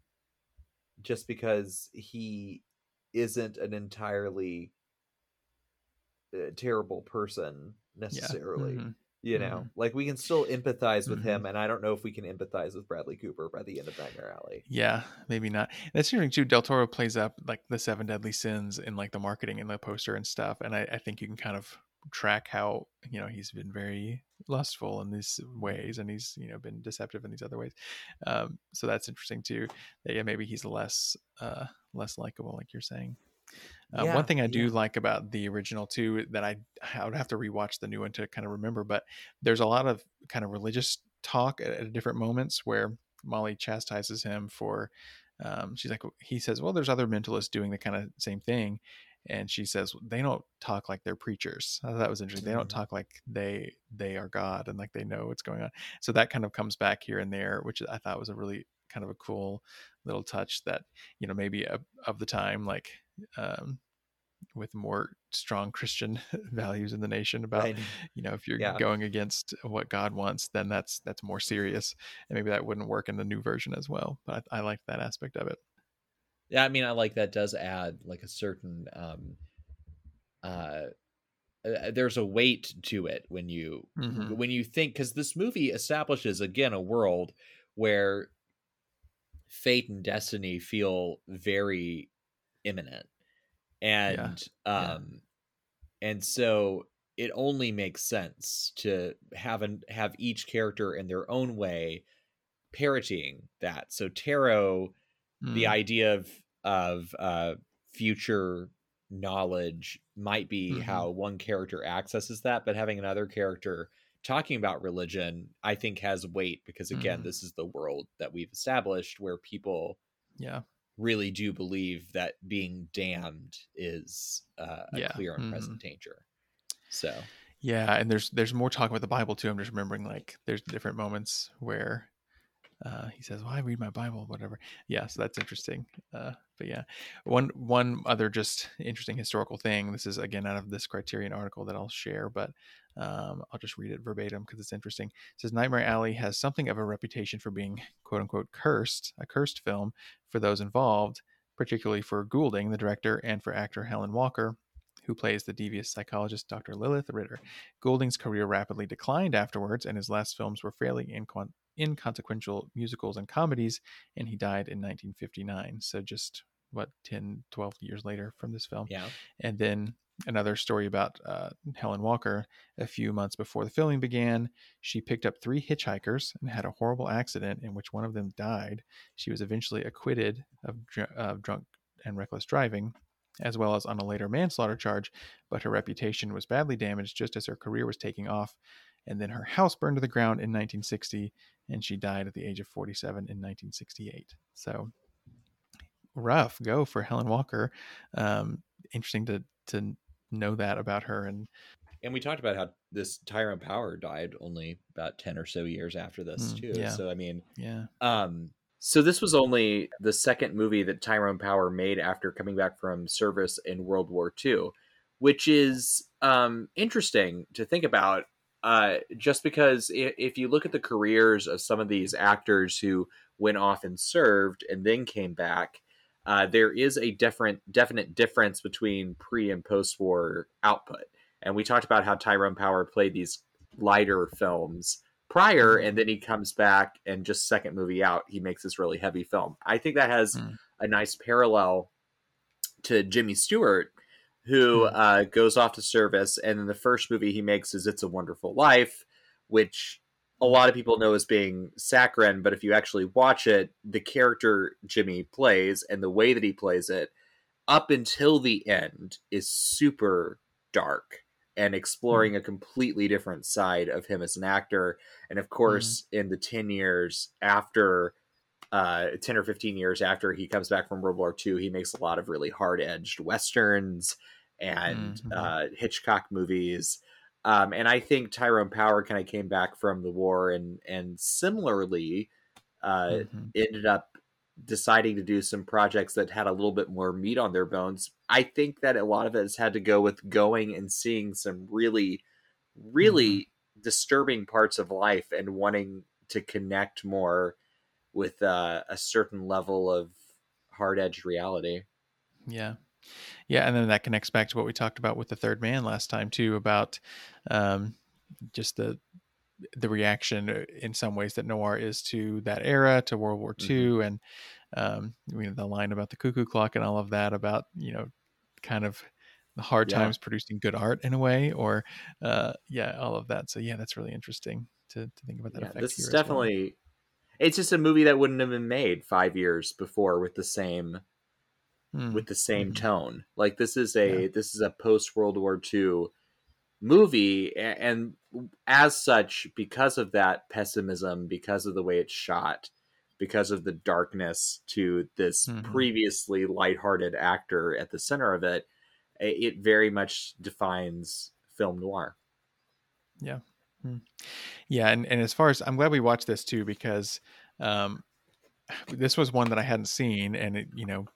just because he isn't an entirely uh, terrible person necessarily. Mhm. You know, like we can still empathize with Mhm. him, and I don't know if we can empathize with Bradley Cooper by the end of Nightmare Alley. Yeah, maybe not. That's interesting too. Del Toro plays up like the seven deadly sins in like the marketing and the poster and stuff, and I, I think you can kind of track how, you know, he's been very lustful in these ways, and he's, you know, been deceptive in these other ways. Um, so that's interesting too. That, yeah, maybe he's less uh, less likable, like you're saying. Um, Yeah, one thing I do yeah. like about the original too, that I I would have to rewatch the new one to kind of remember, but there's a lot of kind of religious talk at, at different moments where Molly chastises him for, um, she's like, he says, well, there's other mentalists doing the kind of same thing. And she says, they don't talk like they're preachers. I thought that was interesting. They don't Mhm. talk like they, they are God and like they know what's going on. So that kind of comes back here and there, which I thought was a really kind of a cool little touch that, you know, maybe of, of the time, like, um, with more strong Christian values in the nation about, I know. you know, if you're Yeah. going against what God wants, then that's that's more serious, and maybe that wouldn't work in the new version as well. But I, I like that aspect of it. Yeah, I mean, I like that does add like a certain um uh uh, there's a weight to it when you Mhm. when you think, because this movie establishes again a world where fate and destiny feel very imminent, and Yeah. um and so it only makes sense to have an, have each character in their own way parodying that. So tarot, mm. the idea of of uh, future knowledge might be mm-hmm. how one character accesses that, but having another character talking about religion, I think, has weight because, again, mm. this is the world that we've established where people yeah. really do believe that being damned is uh, a yeah. clear and mm-hmm. present danger. So yeah, and there's there's more talk about the Bible too. I'm just remembering like there's different moments where uh, he says, "Well, I read my Bible, whatever." Yeah, so that's interesting. Uh, but yeah, one one other just interesting historical thing. This is again out of this Criterion article that I'll share, but um, I'll just read it verbatim because it's interesting. It says Nightmare Alley has something of a reputation for being "quote unquote" cursed, a cursed film for those involved, particularly for Goulding, the director, and for actor Helen Walker, who plays the devious psychologist Doctor Lilith Ritter. Goulding's career rapidly declined afterwards, and his last films were fairly inco- inconsequential musicals and comedies, and he died in nineteen fifty-nine. So just, what, ten, twelve years later from this film. Yeah. And then another story about uh, Helen Walker. A few months before the filming began, she picked up three hitchhikers and had a horrible accident in which one of them died. She was eventually acquitted of, dr- of drunk and reckless driving, as well as on a later manslaughter charge, but her reputation was badly damaged just as her career was taking off. And then her house burned to the ground in nineteen sixty, and she died at the age of forty-seven in nineteen sixty-eight. So rough go for Helen Walker. Um, interesting to to know that about her. And and we talked about how this Tyrone Power died only about ten or so years after this mm, too. Yeah. So I mean, yeah. Um, so this was only the second movie that Tyrone Power made after coming back from service in World War Two, which is um, interesting to think about. Uh, just because if, if you look at the careers of some of these actors who went off and served and then came back, uh, there is a different, definite difference between pre and post-war output. And we talked about how Tyrone Power played these lighter films prior, and then he comes back and just second movie out, he makes this really heavy film. I think that has mm. a nice parallel to Jimmy Stewart, who mm. uh, goes off to service, and then the first movie he makes is It's a Wonderful Life, which a lot of people know as being saccharine, but if you actually watch it, the character Jimmy plays and the way that he plays it up until the end is super dark and exploring mm. a completely different side of him as an actor. And of course, mm. in the ten years after, uh, ten or fifteen years after he comes back from World War Two, he makes a lot of really hard-edged Westerns and mm-hmm. uh, Hitchcock movies. Um, and I think Tyrone Power kind of came back from the war and, and similarly uh, mm-hmm. ended up deciding to do some projects that had a little bit more meat on their bones. I think that a lot of it has had to go with going and seeing some really, really mm-hmm. disturbing parts of life and wanting to connect more with uh, a certain level of hard-edged reality. Yeah. Yeah, and then that connects back to what we talked about with The Third Man last time too, about um, just the the reaction in some ways that noir is to that era, to World War Two, mm-hmm. and um, you know, the line about the cuckoo clock and all of that, about, you know, kind of the hard yeah. times producing good art in a way, or uh, yeah, all of that. So yeah, that's really interesting to, to think about that. Yeah, effect this here is definitely. Well. It's just a movie that wouldn't have been made five years before with the same. Mm. with the same mm-hmm. tone. Like this is a yeah. this is a post World War Two movie, and as such, because of that pessimism, because of the way it's shot, because of the darkness to this mm-hmm. previously lighthearted actor at the center of it, it very much defines film noir. Yeah. Mm. Yeah, and, and as far as, I'm glad we watched this too, because um this was one that I hadn't seen, and it, you know,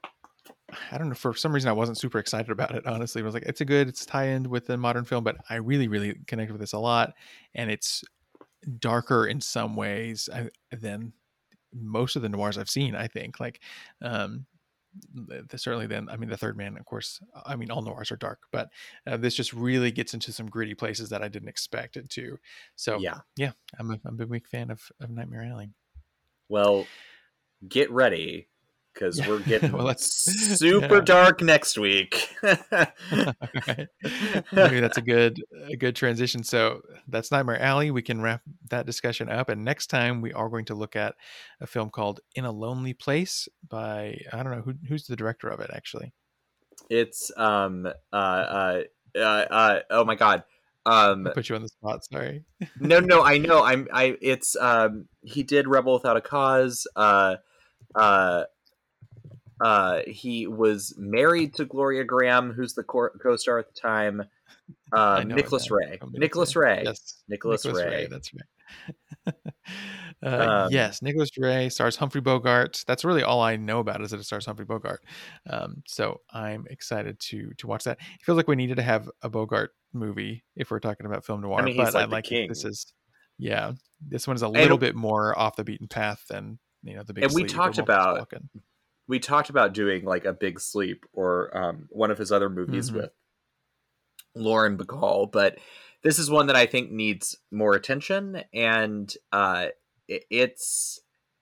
I don't know, for some reason I wasn't super excited about it, honestly. I was like, it's a good, it's tie-in with the modern film, but I really, really connected with this a lot. And it's darker in some ways than most of the noirs I've seen, I think. Like, um, the, certainly then, I mean, The Third Man, of course, I mean, all noirs are dark, but uh, this just really gets into some gritty places that I didn't expect it to. So yeah, yeah, I'm a, I'm a big fan of, of Nightmare Alley. Well, get ready, because Yeah. we're getting Well, that's super yeah. dark next week. Okay. Maybe that's a good a good transition. So that's Nightmare Alley. We can wrap that discussion up, and next time we are going to look at a film called In a Lonely Place by I don't know who who's the director of it actually. It's um uh uh uh, uh oh my god. Um I put you on the spot. Sorry. no no I know I'm I it's um he did Rebel Without a Cause. Uh uh uh he was married to Gloria Graham, who's the co- co-star at the time. I Um know Nicholas that. Ray. I'm gonna Nicholas say. Ray. Yes. Nicholas Ray. That's right. uh, Um, yes, Nicholas Ray stars Humphrey Bogart. That's really all I know about is that it stars Humphrey Bogart. Um, so I'm excited to to watch that. It feels like we needed to have a Bogart movie if we're talking about film noir. I mean, he's but like I the like king. this is yeah. This one is a And- little bit more off the beaten path than you know the big. And we Sleep or talked Wolf about- Walken. we talked about doing like a Big Sleep or um, one of his other movies Mhm. with Lauren Bacall, but this is one that I think needs more attention, and uh, it, it's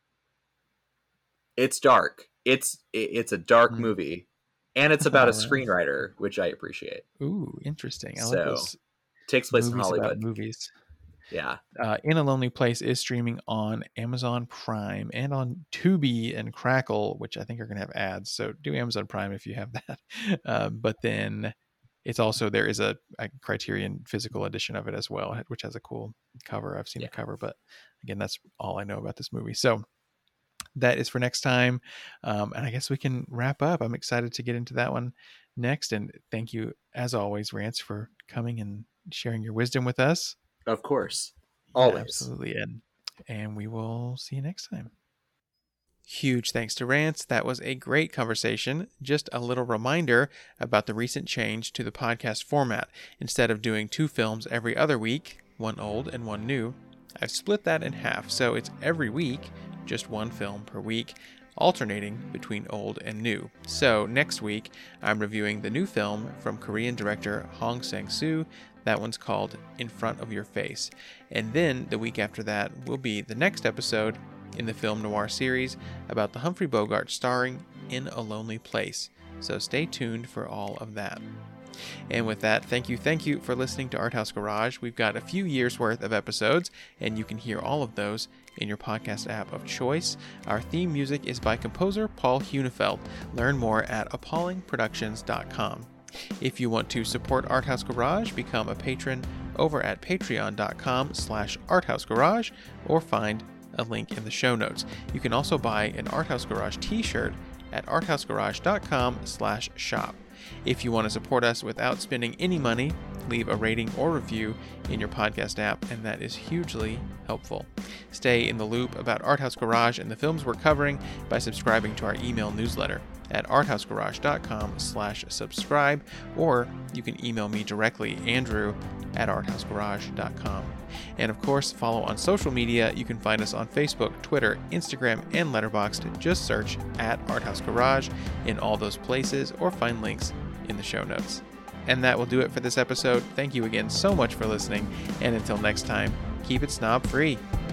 it's dark. It's it, it's a dark Mm. movie, and it's about a Alright. screenwriter, which I appreciate. Ooh, interesting. I So, like this. Takes place in Movies about Hollywood. movies. Yeah, Uh, In a Lonely Place is streaming on Amazon Prime and on Tubi and Crackle, which I think are going to have ads. So do Amazon Prime if you have that. Um, but then it's also there is a, a Criterion physical edition of it as well, which has a cool cover. I've seen Yeah. the cover, but again, that's all I know about this movie. So that is for next time. Um, and I guess we can wrap up. I'm excited to get into that one next. And thank you, as always, Rance, for coming and sharing your wisdom with us. of course, Yeah, always. absolutely. And, and we will see you next time. Huge thanks to Rance. That was a great conversation. Just a little reminder about the recent change to the podcast format. Instead of doing two films every other week, one old and one new, I've split that in half. So it's every week, just one film per week, alternating between old and new. So next week, I'm reviewing the new film from Korean director Hong Sang-soo. That one's called In Front of Your Face. And then the week after that will be the next episode in the film noir series about the Humphrey Bogart starring In a Lonely Place. So stay tuned for all of that. And with that, thank you, thank you for listening to Art House Garage. We've got a few years worth of episodes, and you can hear all of those in your podcast app of choice. Our theme music is by composer Paul Hunefeld. Learn more at appalling productions dot com. If you want to support Art House Garage, become a patron over at patreon dot com slash arthousegarage or find a link in the show notes. You can also buy an Art House Garage t-shirt at arthousegarage dot com slash shop. If you want to support us without spending any money, leave a rating or review in your podcast app, and that is hugely helpful. Stay in the loop about Art House Garage and the films we're covering by subscribing to our email newsletter at arthousegarage dot com slash subscribe, or you can email me directly, Andrew at arthousegarage dot com. And of course, follow on social media. You can find us on Facebook, Twitter, Instagram, and Letterboxd. Just search at Arthouse Garage in all those places, or find links in the show notes. And that will do it for this episode. Thank you again so much for listening, and until next time, keep it snob free.